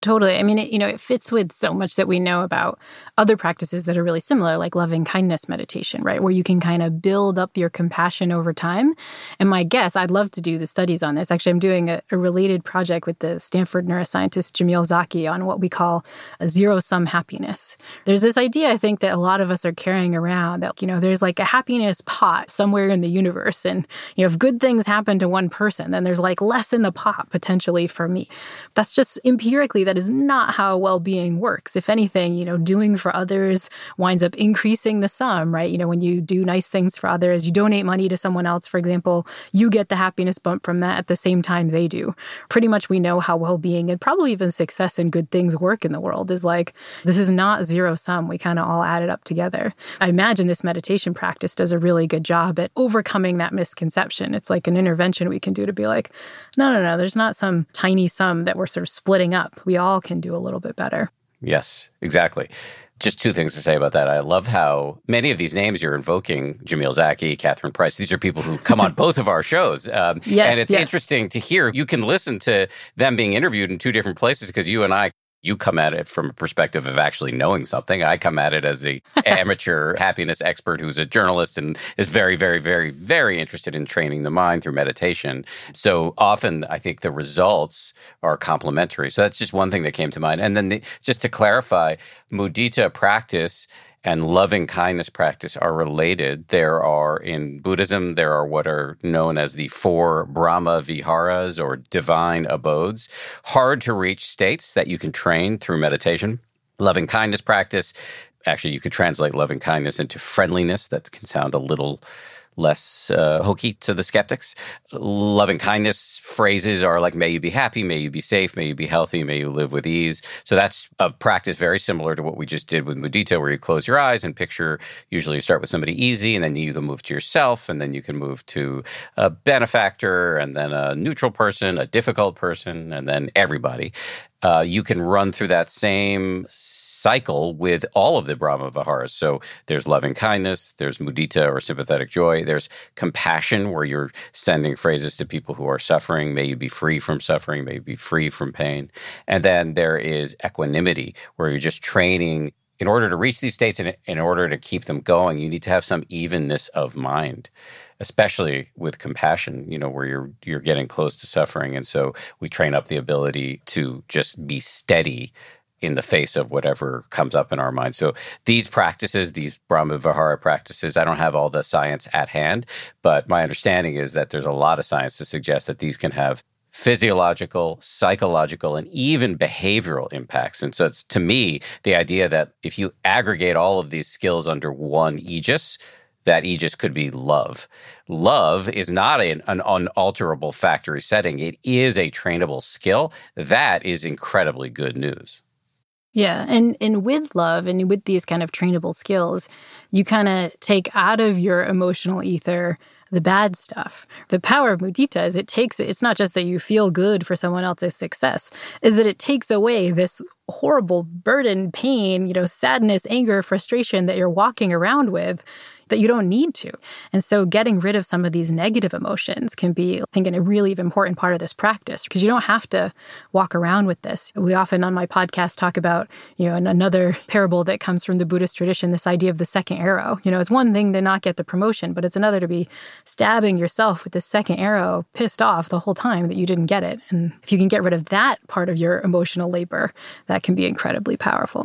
Totally. I mean, it, you know, it fits with so much that we know about other practices that are really similar, like loving kindness meditation, right? Where you can kind of build up your compassion over time. And my guess, I'd love to do the studies on this. Actually, I'm doing a, a related project with the Stanford neuroscientist Jamil Zaki on what we call a zero-sum happiness. There's this idea, I think, that a lot of us are carrying around that, you know, there's like a happiness pot somewhere in the universe. And, you know, if good things happen to one person, then there's like less in the pot potentially for me. That's just empirically, that is not how well-being works. If anything, you know, doing for others winds up increasing the sum, right? You know, when you do nice things for others, you donate money to someone else, for example, you get the happiness bump from that at the same time they do. Pretty much we know how well-being and probably even success and good things work in the world is like, this is not zero sum. We kind of all add it up together. I imagine this meditation practice does a really good job at overcoming that misconception. It's like an intervention we can do to be like, no, no, no, there's not some tiny sum that we're sort of splitting up. We all can do a little bit better. Yes, exactly. Just two things to say about that. I love how many of these names you're invoking, Jamil Zaki, Catherine Price, these are people who come on both of our shows. Um, yes, and it's yes. interesting to hear. You can listen to them being interviewed in two different places because you and I, you come at it from a perspective of actually knowing something. I come at it as the amateur happiness expert who's a journalist and is very, very, very, very interested in training the mind through meditation. So often I think the results are complementary. So that's just one thing that came to mind. And then the, just to clarify, mudita practice and loving kindness practice are related. There are, in Buddhism, there are what are known as the four Brahma Viharas or divine abodes, hard to reach states that you can train through meditation. Loving kindness practice, actually you could translate loving kindness into friendliness. That can sound a little less uh, hokey to the skeptics. Loving kindness phrases are like, may you be happy, may you be safe, may you be healthy, may you live with ease. So that's a practice very similar to what we just did with mudita, where you close your eyes and picture, usually you start with somebody easy, and then you can move to yourself, and then you can move to a benefactor, and then a neutral person, a difficult person, and then everybody. Uh, you can run through that same cycle with all of the Brahma Viharas. So there's loving kindness, there's mudita or sympathetic joy, there's compassion, where you're sending phrases to people who are suffering, may you be free from suffering, may you be free from pain. And then there is equanimity, where you're just training. In order to reach these states and in order to keep them going, you need to have some evenness of mind, especially with compassion, you know, where you're you're getting close to suffering. And so we train up the ability to just be steady in the face of whatever comes up in our mind. So these practices, these Brahma Vihara practices, I don't have all the science at hand, but my understanding is that there's a lot of science to suggest that these can have physiological, psychological, and even behavioral impacts. And so it's, to me, the idea that if you aggregate all of these skills under one aegis, that aegis could be love. Love is not an, an unalterable factory setting. It is a trainable skill. That is incredibly good news. Yeah. And, and with love and with these kind of trainable skills, you kind of take out of your emotional ether the bad stuff. The power of mudita is it takes, it's not just that you feel good for someone else's success, is that it takes away this horrible burden, pain, you know, sadness, anger, frustration that you're walking around with that you don't need to. And so getting rid of some of these negative emotions can be, I think, a really important part of this practice, because you don't have to walk around with this. We often on my podcast talk about, you know, another parable that comes from the Buddhist tradition, this idea of the second arrow. You know, it's one thing to not get the promotion, but it's another to be stabbing yourself with the second arrow, pissed off the whole time that you didn't get it. And if you can get rid of that part of your emotional labor, that can be incredibly powerful.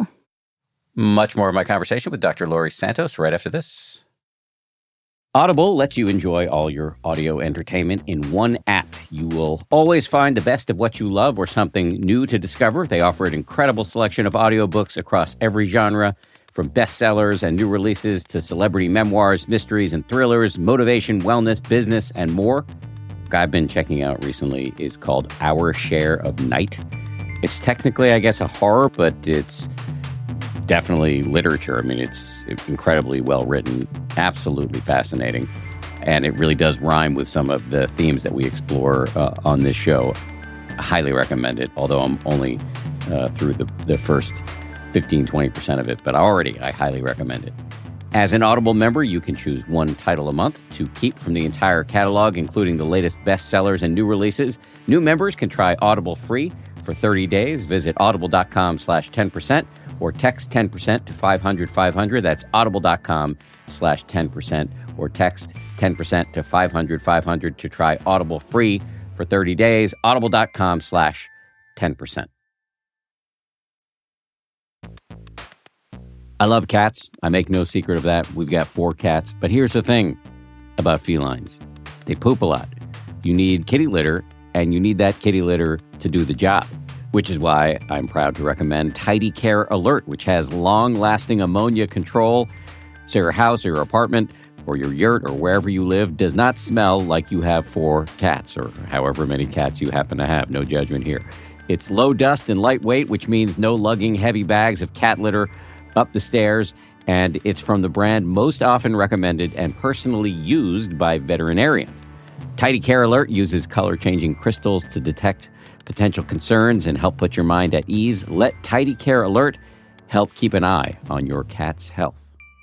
Much more of my conversation with Doctor Laurie Santos right after this. Audible lets you enjoy all your audio entertainment in one app. You will always find the best of what you love or something new to discover. They offer an incredible selection of audiobooks across every genre, from bestsellers and new releases to celebrity memoirs, mysteries and thrillers, motivation, wellness, business, and more. I've been checking out recently is called Our Share of Night. It's technically, I guess, a horror, but it's definitely literature. I mean, it's incredibly well written, absolutely fascinating. And it really does rhyme with some of the themes that we explore uh, on this show. I highly recommend it, although I'm only uh, through the, the first fifteen, twenty percent of it. But already, I highly recommend it. As an Audible member, you can choose one title a month to keep from the entire catalog, including the latest bestsellers and new releases. New members can try Audible free For thirty days, visit audible.com slash 10% or text ten percent to five hundred five hundred. That's audible.com slash 10% or text ten percent to five hundred five hundred to try Audible free for thirty days. Audible.com slash 10%. I love cats. I make no secret of that. We've got four cats. But here's the thing about felines. They poop a lot. You need kitty litter, and you need that kitty litter to do the job, which is why I'm proud to recommend Tidy Care Alert, which has long-lasting ammonia control, so your house or your apartment or your yurt or wherever you live does not smell like you have four cats or however many cats you happen to have. No judgment here. It's low dust and lightweight, which means no lugging heavy bags of cat litter up the stairs, and it's from the brand most often recommended and personally used by veterinarians. Tidy Care Alert uses color-changing crystals to detect potential concerns and help put your mind at ease. Let Tidy Care Alert help keep an eye on your cat's health.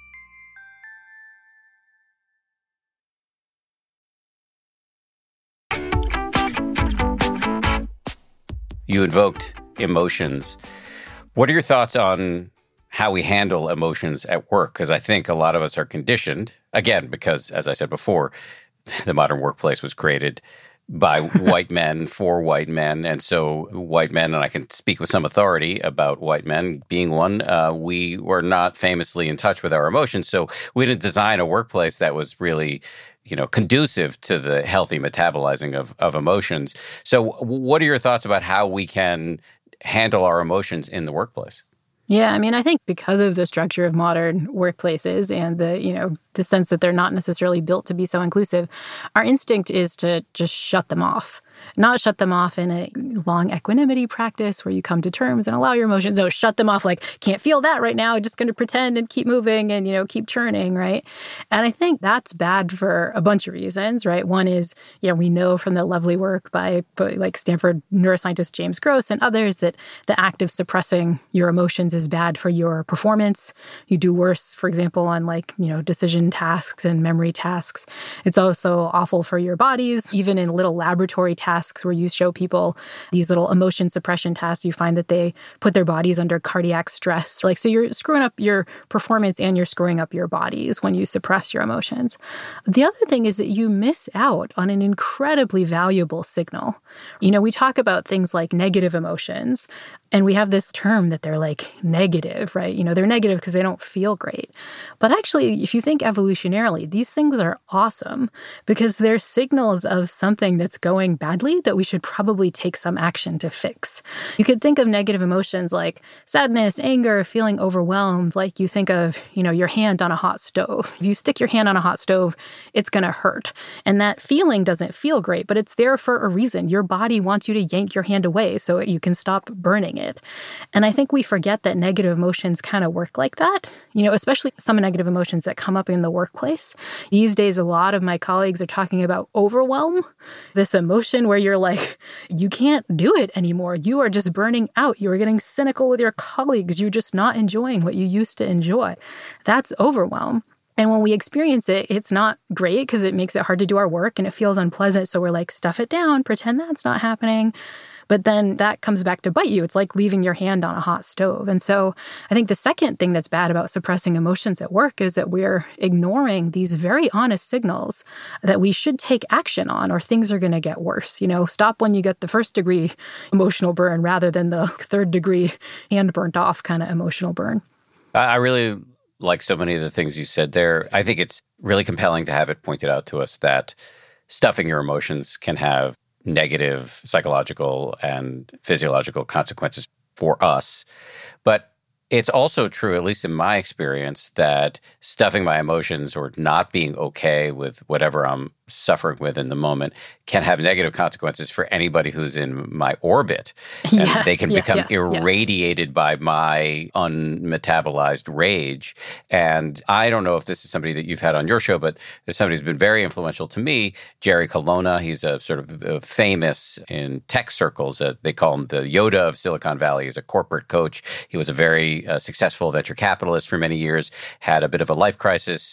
You invoked emotions. What are your thoughts on how we handle emotions at work? Because I think a lot of us are conditioned, again, because, as I said before, the modern workplace was created by white men for white men. And so white men, and I can speak with some authority about white men being one, uh, we were not famously in touch with our emotions. So we didn't design a workplace that was really, you know, conducive to the healthy metabolizing of, of emotions. So what are your thoughts about how we can handle our emotions in the workplace? Yeah, I mean, I think because of the structure of modern workplaces and the, you know, the sense that they're not necessarily built to be so inclusive, our instinct is to just shut them off. Not shut them off in a long equanimity practice where you come to terms and allow your emotions. No, shut them off like, can't feel that right now. Just going to pretend and keep moving and, you know, keep churning, right? And I think that's bad for a bunch of reasons, right? One is, yeah, we know from the lovely work by like Stanford neuroscientist James Gross and others that the act of suppressing your emotions is bad for your performance. You do worse, for example, on like, you know, decision tasks and memory tasks. It's also awful for your bodies, even in little laboratory tasks where you show people these little emotion suppression tasks, you find that they put their bodies under cardiac stress. Like, so you're screwing up your performance and you're screwing up your bodies when you suppress your emotions. The other thing is that you miss out on an incredibly valuable signal. You know, we talk about things like negative emotions, and we have this term that they're like negative, right? You know, they're negative because they don't feel great. But actually, if you think evolutionarily, these things are awesome because they're signals of something that's going badly that we should probably take some action to fix. You could think of negative emotions like sadness, anger, feeling overwhelmed, like you think of, you know, your hand on a hot stove. If you stick your hand on a hot stove, it's going to hurt. And that feeling doesn't feel great, but it's there for a reason. Your body wants you to yank your hand away so you can stop burning it. And I think we forget that negative emotions kind of work like that, you know, especially some negative emotions that come up in the workplace. These days, a lot of my colleagues are talking about overwhelm, this emotion where you're like, you can't do it anymore. You are just burning out. You are getting cynical with your colleagues. You're just not enjoying what you used to enjoy. That's overwhelm. And when we experience it, it's not great because it makes it hard to do our work and it feels unpleasant. So we're like, stuff it down, pretend that's not happening. But then that comes back to bite you. It's like leaving your hand on a hot stove. And so I think the second thing that's bad about suppressing emotions at work is that we're ignoring these very honest signals that we should take action on or things are going to get worse. You know, stop when you get the first degree emotional burn rather than the third degree hand burnt off kind of emotional burn. I really like so many of the things you said there. I think it's really compelling to have it pointed out to us that stuffing your emotions can have negative psychological and physiological consequences for us. But it's also true, at least in my experience, that stuffing my emotions or not being okay with whatever I'm suffering with in the moment can have negative consequences for anybody who's in my orbit. And yes, they can yes, become yes, irradiated yes. by my unmetabolized rage. And I don't know if this is somebody that you've had on your show, but there's somebody who's been very influential to me, Jerry Colonna. He's a sort of a famous in tech circles. Uh, they call him the Yoda of Silicon Valley. He's a corporate coach. He was a very uh, successful venture capitalist for many years, had a bit of a life crisis,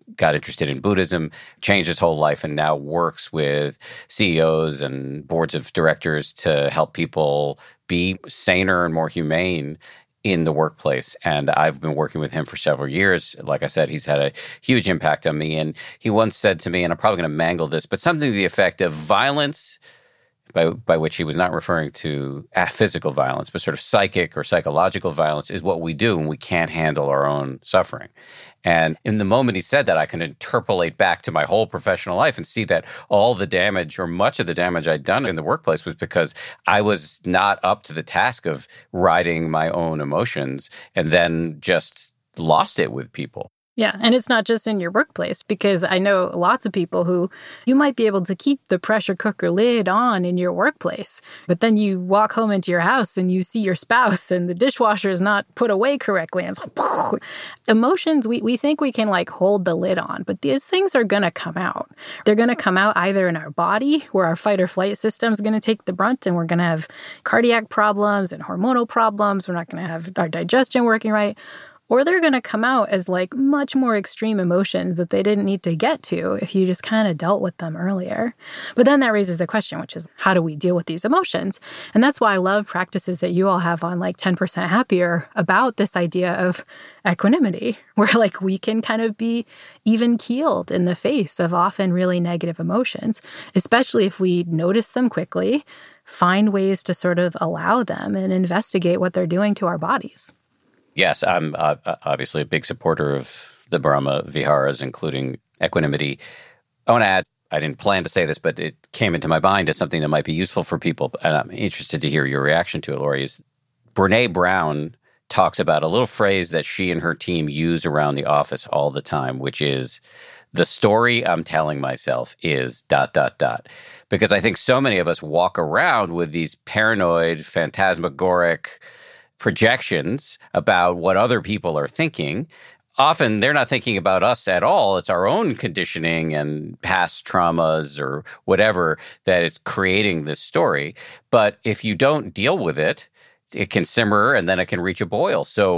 got interested in Buddhism, changed his whole life, and now works with C E Os and boards of directors to help people be saner and more humane in the workplace. And I've been working with him for several years. Like I said, he's had a huge impact on me. And he once said to me, and I'm probably going to mangle this, but something to the effect of violence, by, by which he was not referring to physical violence, but sort of psychic or psychological violence, is what we do when we can't handle our own suffering. And in the moment he said that, I can interpolate back to my whole professional life and see that all the damage, or much of the damage I'd done in the workplace, was because I was not up to the task of riding my own emotions, and then just lost it with people. Yeah, and it's not just in your workplace, because I know lots of people who you might be able to keep the pressure cooker lid on in your workplace, but then you walk home into your house and you see your spouse and the dishwasher is not put away correctly. And so, emotions, we, we think we can like hold the lid on, but these things are going to come out. They're going to come out either in our body, where our fight or flight system is going to take the brunt and we're going to have cardiac problems and hormonal problems. We're not going to have our digestion working right. Or they're going to come out as like much more extreme emotions that they didn't need to get to if you just kind of dealt with them earlier. But then that raises the question, which is, how do we deal with these emotions? And that's why I love practices that you all have on like ten percent Happier about this idea of equanimity, where like we can kind of be even keeled in the face of often really negative emotions, especially if we notice them quickly, find ways to sort of allow them and investigate what they're doing to our bodies. Yes, I'm uh, obviously a big supporter of the Brahma Viharas, including equanimity. I want to add, I didn't plan to say this, but it came into my mind as something that might be useful for people, and I'm interested to hear your reaction to it, Lori. Is Brene Brown talks about a little phrase that she and her team use around the office all the time, which is, the story I'm telling myself is dot, dot, dot. Because I think so many of us walk around with these paranoid, phantasmagoric projections about what other people are thinking. Often they're not thinking about us at all. It's our own conditioning and past traumas or whatever that is creating this story. But if you don't deal with it, it can simmer and then it can reach a boil. So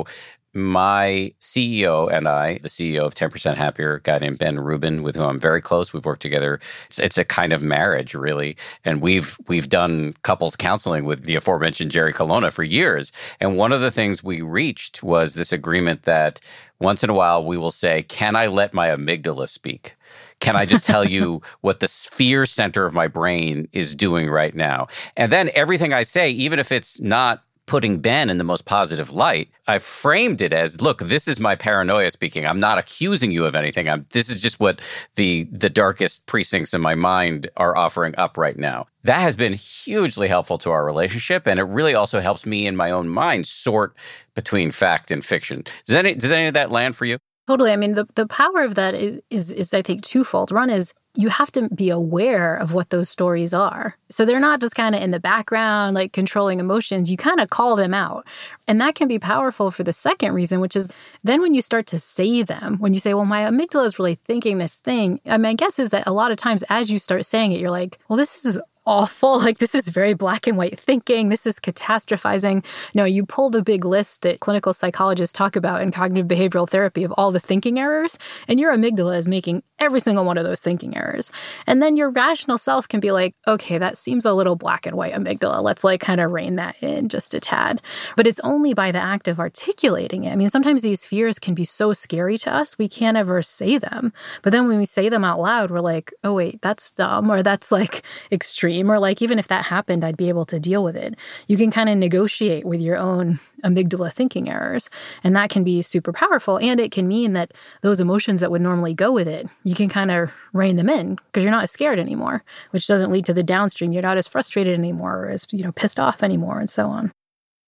my C E O and I, the C E O of ten percent Happier, a guy named Ben Rubin, with whom I'm very close, we've worked together. It's, it's a kind of marriage, really. And we've we've done couples counseling with the aforementioned Jerry Colonna for years. And one of the things we reached was this agreement that once in a while we will say, can I let my amygdala speak? Can I just tell you what the fear center of my brain is doing right now? And then everything I say, even if it's not putting Ben in the most positive light, I framed it as, look, this is my paranoia speaking. I'm not accusing you of anything. I'm, this is just what the the darkest precincts in my mind are offering up right now. That has been hugely helpful to our relationship, and it really also helps me in my own mind sort between fact and fiction. Does any, does any of that land for you? Totally. I mean, the, the power of that is, is, is, I think, twofold. One is you have to be aware of what those stories are. So they're not just kind of in the background, like controlling emotions. You kind of call them out. And that can be powerful for the second reason, which is then when you start to say them, when you say, well, my amygdala is really thinking this thing, I mean, my guess is that a lot of times as you start saying it, you're like, well, this is awful. Like, this is very black and white thinking. This is catastrophizing. No, you pull the big list that clinical psychologists talk about in cognitive behavioral therapy of all the thinking errors, and your amygdala is making every single one of those thinking errors. And then your rational self can be like, okay, that seems a little black and white amygdala. Let's like kind of rein that in just a tad. But it's only by the act of articulating it. I mean, sometimes these fears can be so scary to us, we can't ever say them. But then when we say them out loud, we're like, oh, wait, that's dumb, or that's like extreme. Or like, even if that happened, I'd be able to deal with it. You can kind of negotiate with your own amygdala thinking errors. And that can be super powerful. And it can mean that those emotions that would normally go with it, you can kind of rein them in because you're not as scared anymore, which doesn't lead to the downstream. You're not as frustrated anymore or as, you know, pissed off anymore and so on.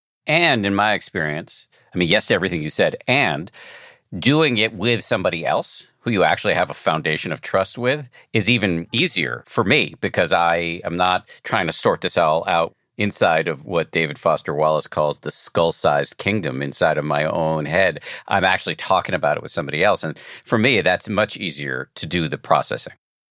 And in my experience, I mean, yes to everything you said, and doing it with somebody else who you actually have a foundation of trust with is even easier for me because I am not trying to sort this all out inside of what David Foster Wallace calls the skull-sized kingdom inside of my own head. I'm actually talking about it with somebody else. And for me, that's much easier to do the processing.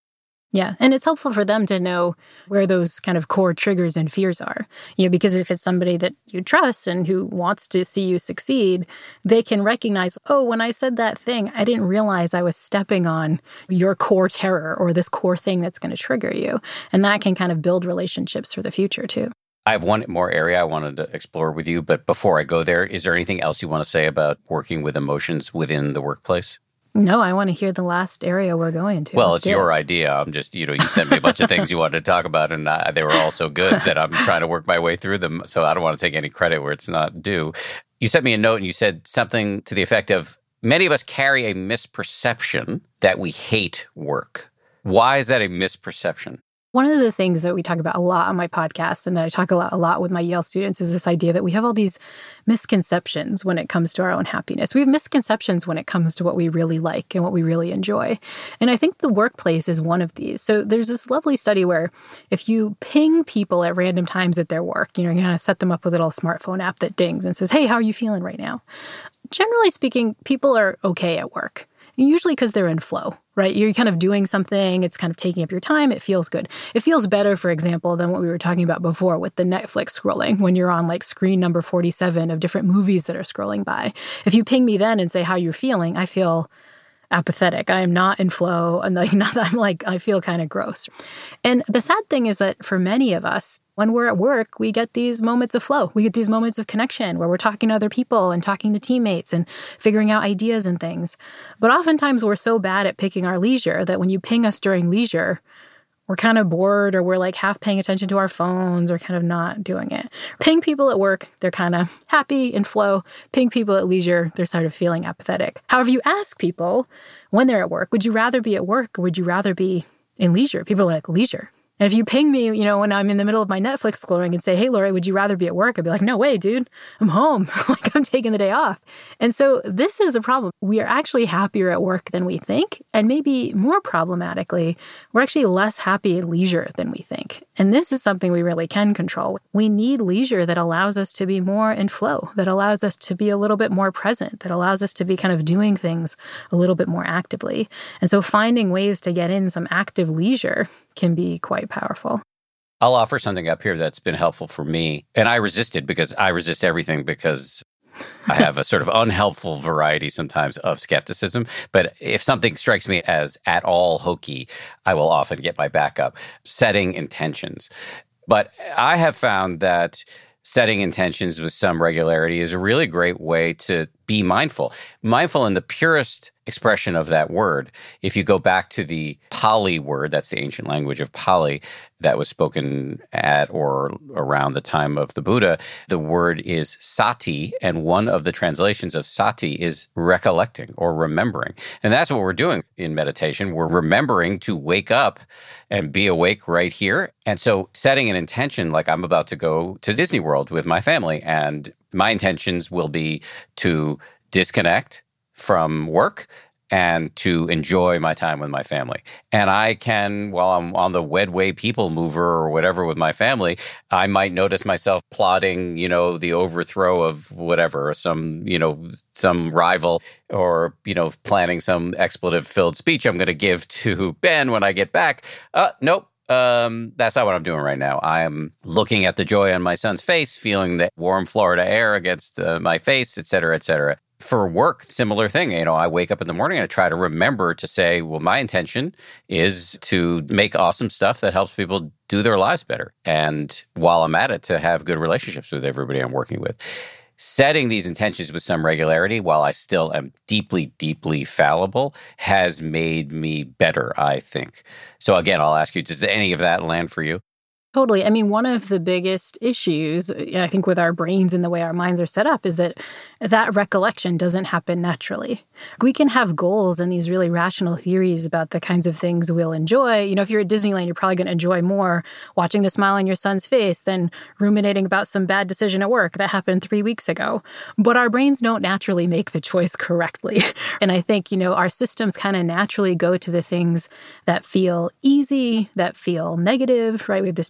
Yeah. And it's helpful for them to know where those kind of core triggers and fears are. You know, because if it's somebody that you trust and who wants to see you succeed, they can recognize, oh, when I said that thing, I didn't realize I was stepping on your core terror or this core thing that's going to trigger you. And that can kind of build relationships for the future too. I have one more area I wanted to explore with you, but before I go there, is there anything else you want to say about working with emotions within the workplace? No, I want to hear the last area we're going to. Well, Let's it's your it. idea. I'm just, you know, you sent me a bunch of things you wanted to talk about, and I, they were all so good that I'm trying to work my way through them. So I don't want to take any credit where it's not due. You sent me a note and you said something to the effect of, many of us carry a misperception that we hate work. Why is that a misperception? One of the things that we talk about a lot on my podcast, and that I talk a lot, a lot with my Yale students, is this idea that we have all these misconceptions when it comes to our own happiness. We have misconceptions when it comes to what we really like and what we really enjoy. And I think the workplace is one of these. So there's this lovely study where if you ping people at random times at their work, you know, you're going to set them up with a little smartphone app that dings and says, hey, how are you feeling right now? Generally speaking, people are okay at work. Usually because they're in flow, right? You're kind of doing something, it's kind of taking up your time, it feels good. It feels better, for example, than what we were talking about before with the Netflix scrolling, when you're on like screen number forty-seven of different movies that are scrolling by. If you ping me then and say how you're feeling, I feel apathetic. I am not in flow. And like, not that I'm like, I feel kind of gross. And the sad thing is that for many of us, when we're at work, we get these moments of flow. We get these moments of connection where we're talking to other people and talking to teammates and figuring out ideas and things. But oftentimes we're so bad at picking our leisure that when you ping us during leisure, we're kind of bored or we're like half paying attention to our phones or kind of not doing it. Ping people at work, they're kind of happy in flow. Ping people at leisure, they're sort of feeling apathetic. However, you ask people when they're at work, would you rather be at work or would you rather be in leisure? People are like, leisure. And if you ping me, you know, when I'm in the middle of my Netflix scrolling and say, hey, Lori, would you rather be at work? I'd be like, no way, dude. I'm home. Like, I'm taking the day off. And so this is a problem. We are actually happier at work than we think. And maybe more problematically, we're actually less happy at leisure than we think. And this is something we really can control. We need leisure that allows us to be more in flow, that allows us to be a little bit more present, that allows us to be kind of doing things a little bit more actively. And so finding ways to get in some active leisure can be quite powerful. I'll offer something up here that's been helpful for me. And I resisted because I resist everything because I have a sort of unhelpful variety sometimes of skepticism. But if something strikes me as at all hokey, I will often get my back up. Setting intentions. But I have found that setting intentions with some regularity is a really great way to be mindful. Mindful in the purest expression of that word. If you go back to the Pali word, that's the ancient language of Pali that was spoken at or around the time of the Buddha, the word is sati, and one of the translations of sati is recollecting or remembering. And that's what we're doing in meditation. We're remembering to wake up and be awake right here. And so setting an intention, like I'm about to go to Disney World with my family, and my intentions will be to disconnect from work and to enjoy my time with my family. And I can, while I'm on the Wedway people mover or whatever with my family, I might notice myself plotting, you know, the overthrow of whatever, some, you know, some rival, or, you know, planning some expletive-filled speech I'm going to give to Ben when I get back. Uh, nope. Um, that's not what I'm doing right now. I am looking at the joy on my son's face, feeling the warm Florida air against uh, my face, et cetera, et cetera. For work, similar thing. You know, I wake up in the morning and I try to remember to say, well, my intention is to make awesome stuff that helps people do their lives better. And while I'm at it, to have good relationships with everybody I'm working with. Setting these intentions with some regularity, while I still am deeply, deeply fallible, has made me better, I think. So again, I'll ask you, does any of that land for you? Totally. I mean, one of the biggest issues, I think, with our brains and the way our minds are set up is that that recollection doesn't happen naturally. We can have goals and these really rational theories about the kinds of things we'll enjoy. You know, if you're at Disneyland, you're probably going to enjoy more watching the smile on your son's face than ruminating about some bad decision at work that happened three weeks ago. But our brains don't naturally make the choice correctly. And I think, you know, our systems kind of naturally go to the things that feel easy, that feel negative, right? We have this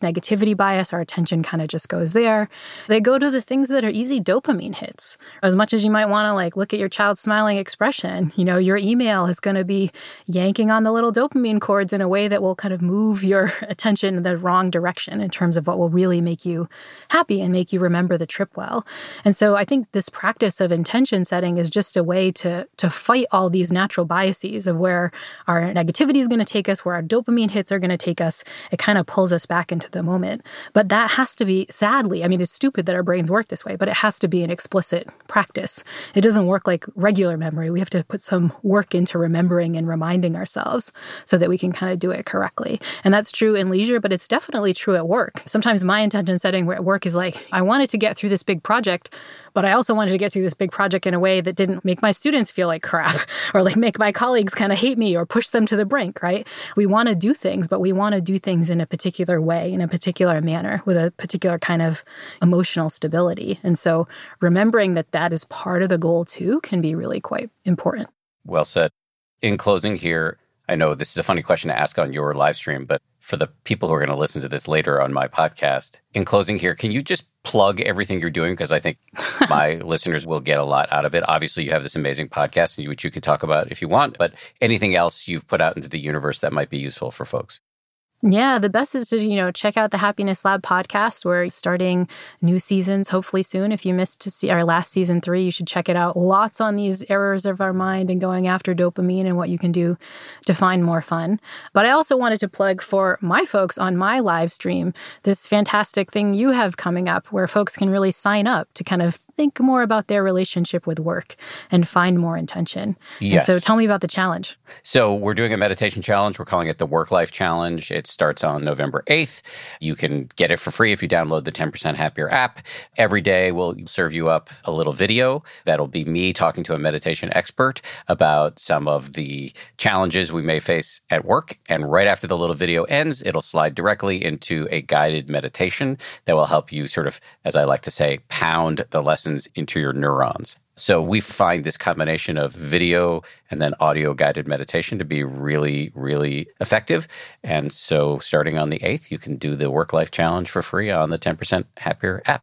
negativity bias, our attention kind of just goes there. They go to the things that are easy dopamine hits. As much as you might want to like look at your child's smiling expression, you know, your email is going to be yanking on the little dopamine cords in a way that will kind of move your attention in the wrong direction in terms of what will really make you happy and make you remember the trip well. And so I think this practice of intention setting is just a way to, to fight all these natural biases of where our negativity is going to take us, where our dopamine hits are going to take us. It kind of pulls us back into the moment. But that has to be, sadly, I mean, it's stupid that our brains work this way, but it has to be an explicit practice. It doesn't work like regular memory. We have to put some work into remembering and reminding ourselves so that we can kind of do it correctly. And that's true in leisure, but it's definitely true at work. Sometimes my intention setting at work is like, I wanted to get through this big project, but I also wanted to get through this big project in a way that didn't make my students feel like crap or like make my colleagues kind of hate me or push them to the brink, right? We want to do things, but we want to do things in a particular way, in a particular manner, with a particular kind of emotional stability. And so remembering that that is part of the goal too can be really quite important. Well said. In closing here, I know this is a funny question to ask on your live stream, but for the people who are going to listen to this later on my podcast, in closing here, can you just plug everything you're doing? Because I think my listeners will get a lot out of it. Obviously, you have this amazing podcast, which you can talk about if you want, but anything else you've put out into the universe that might be useful for folks? Yeah, the best is to, you know, check out the Happiness Lab podcast. We're starting new seasons hopefully soon. If you missed to see our last season three, you should check it out. Lots on these errors of our mind and going after dopamine and what you can do to find more fun. But I also wanted to plug for my folks on my live stream, this fantastic thing you have coming up where folks can really sign up to kind of think more about their relationship with work and find more intention. Yes. And so tell me about the challenge. So we're doing a meditation challenge. We're calling it the Work Life Challenge. It's starts on November eighth. You can get it for free if you download the ten percent Happier app. Every day we'll serve you up a little video. That'll be me talking to a meditation expert about some of the challenges we may face at work. And right after the little video ends, it'll slide directly into a guided meditation that will help you sort of, as I like to say, pound the lessons into your neurons. So we find this combination of video and then audio guided meditation to be really, really effective. And so starting on the eighth, you can do the Work Life Challenge for free on the ten percent Happier app.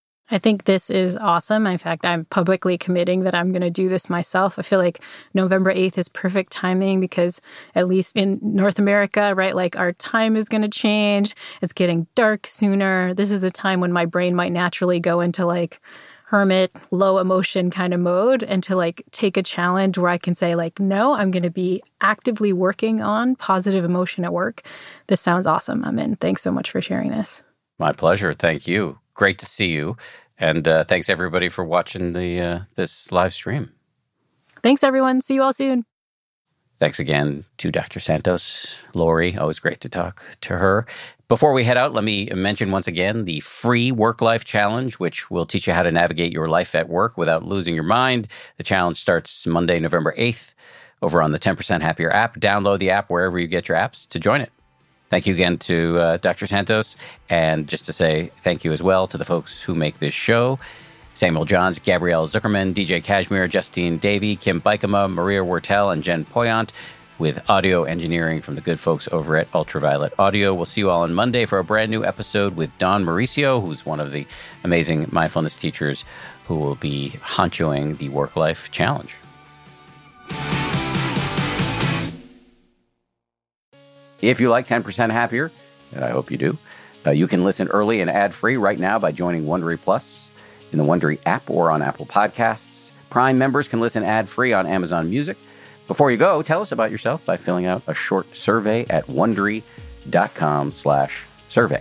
I think this is awesome. In fact, I'm publicly committing that I'm going to do this myself. I feel like November eighth is perfect timing because at least in North America, right, like our time is going to change. It's getting dark sooner. This is the time when my brain might naturally go into like hermit, low emotion kind of mode and to like take a challenge where I can say like, no, I'm going to be actively working on positive emotion at work. This sounds awesome. I'm in. Thanks so much for sharing this. My pleasure. Thank you. Great to see you. And uh, thanks everybody for watching the uh, this live stream. Thanks everyone. See you all soon. Thanks again to Doctor Santos. Lori, always great to talk to her. Before we head out, let me mention once again the free Work Life Challenge, which will teach you how to navigate your life at work without losing your mind. The challenge starts Monday, November eighth, over on the ten percent Happier app. Download the app wherever you get your apps to join it. Thank you again to uh, Doctor Santos. And just to say thank you as well to the folks who make this show. Samuel Johns, Gabrielle Zuckerman, D J Kashmir, Justine Davey, Kim Bikema, Maria Wertel, and Jen Poyant, with audio engineering from the good folks over at Ultraviolet Audio. We'll see you all on Monday for a brand new episode with Don Mauricio, who's one of the amazing mindfulness teachers who will be honchoing the Work Life Challenge. If you like ten percent Happier, and I hope you do, uh, you can listen early and ad-free right now by joining Wondery Plus in the Wondery app or on Apple Podcasts. Prime members can listen ad-free on Amazon Music. Before you go, tell us about yourself by filling out a short survey at Wondery.com slash survey.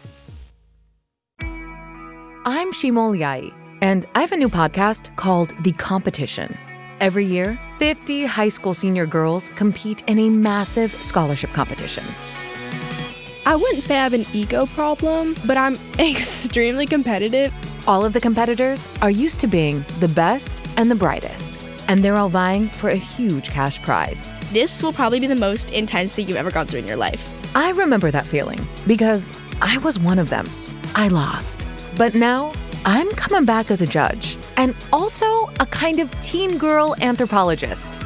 I'm Shimol Yai, and I have a new podcast called The Competition. Every year, fifty high school senior girls compete in a massive scholarship competition. I wouldn't say I have an ego problem, but I'm extremely competitive. All of the competitors are used to being the best and the brightest, and they're all vying for a huge cash prize. This will probably be the most intense thing you've ever gone through in your life. I remember that feeling because I was one of them. I lost. But now I'm coming back as a judge and also a kind of teen girl anthropologist.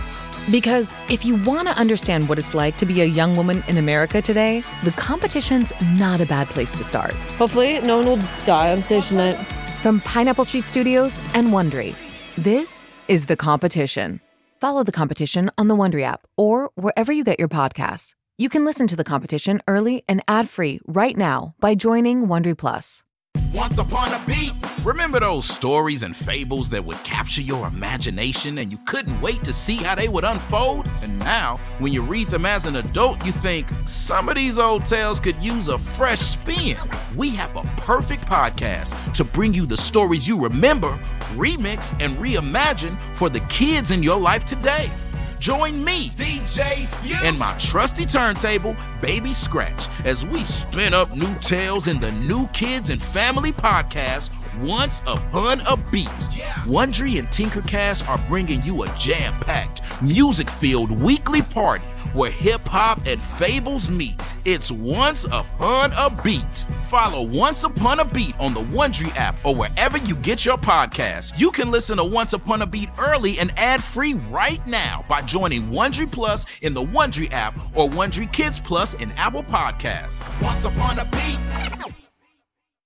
Because if you want to understand what it's like to be a young woman in America today, The Competition's not a bad place to start. Hopefully, no one will die on station night. From Pineapple Street Studios and Wondery, this is The Competition. Follow The Competition on the Wondery app or wherever you get your podcasts. You can listen to The Competition early and ad-free right now by joining Wondery Plus. Once upon a beat. Remember those stories and fables that would capture your imagination and you couldn't wait to see how they would unfold? And now, when you read them as an adult, you think some of these old tales could use a fresh spin. We have a perfect podcast to bring you the stories you remember, remix, and reimagine for the kids in your life today. Join me, D J Few, and my trusty turntable, Baby Scratch, as we spin up new tales in the New Kids and Family podcast, Once Upon a Beat. Yeah. Wondery and Tinkercast are bringing you a jam-packed, music-filled weekly party where hip-hop and fables meet. It's Once Upon a Beat. Follow Once Upon a Beat on the Wondery app or wherever you get your podcasts. You can listen to Once Upon a Beat early and ad-free right now by joining Wondery Plus in the Wondery app or Wondery Kids Plus in Apple Podcasts. Once Upon a Beat.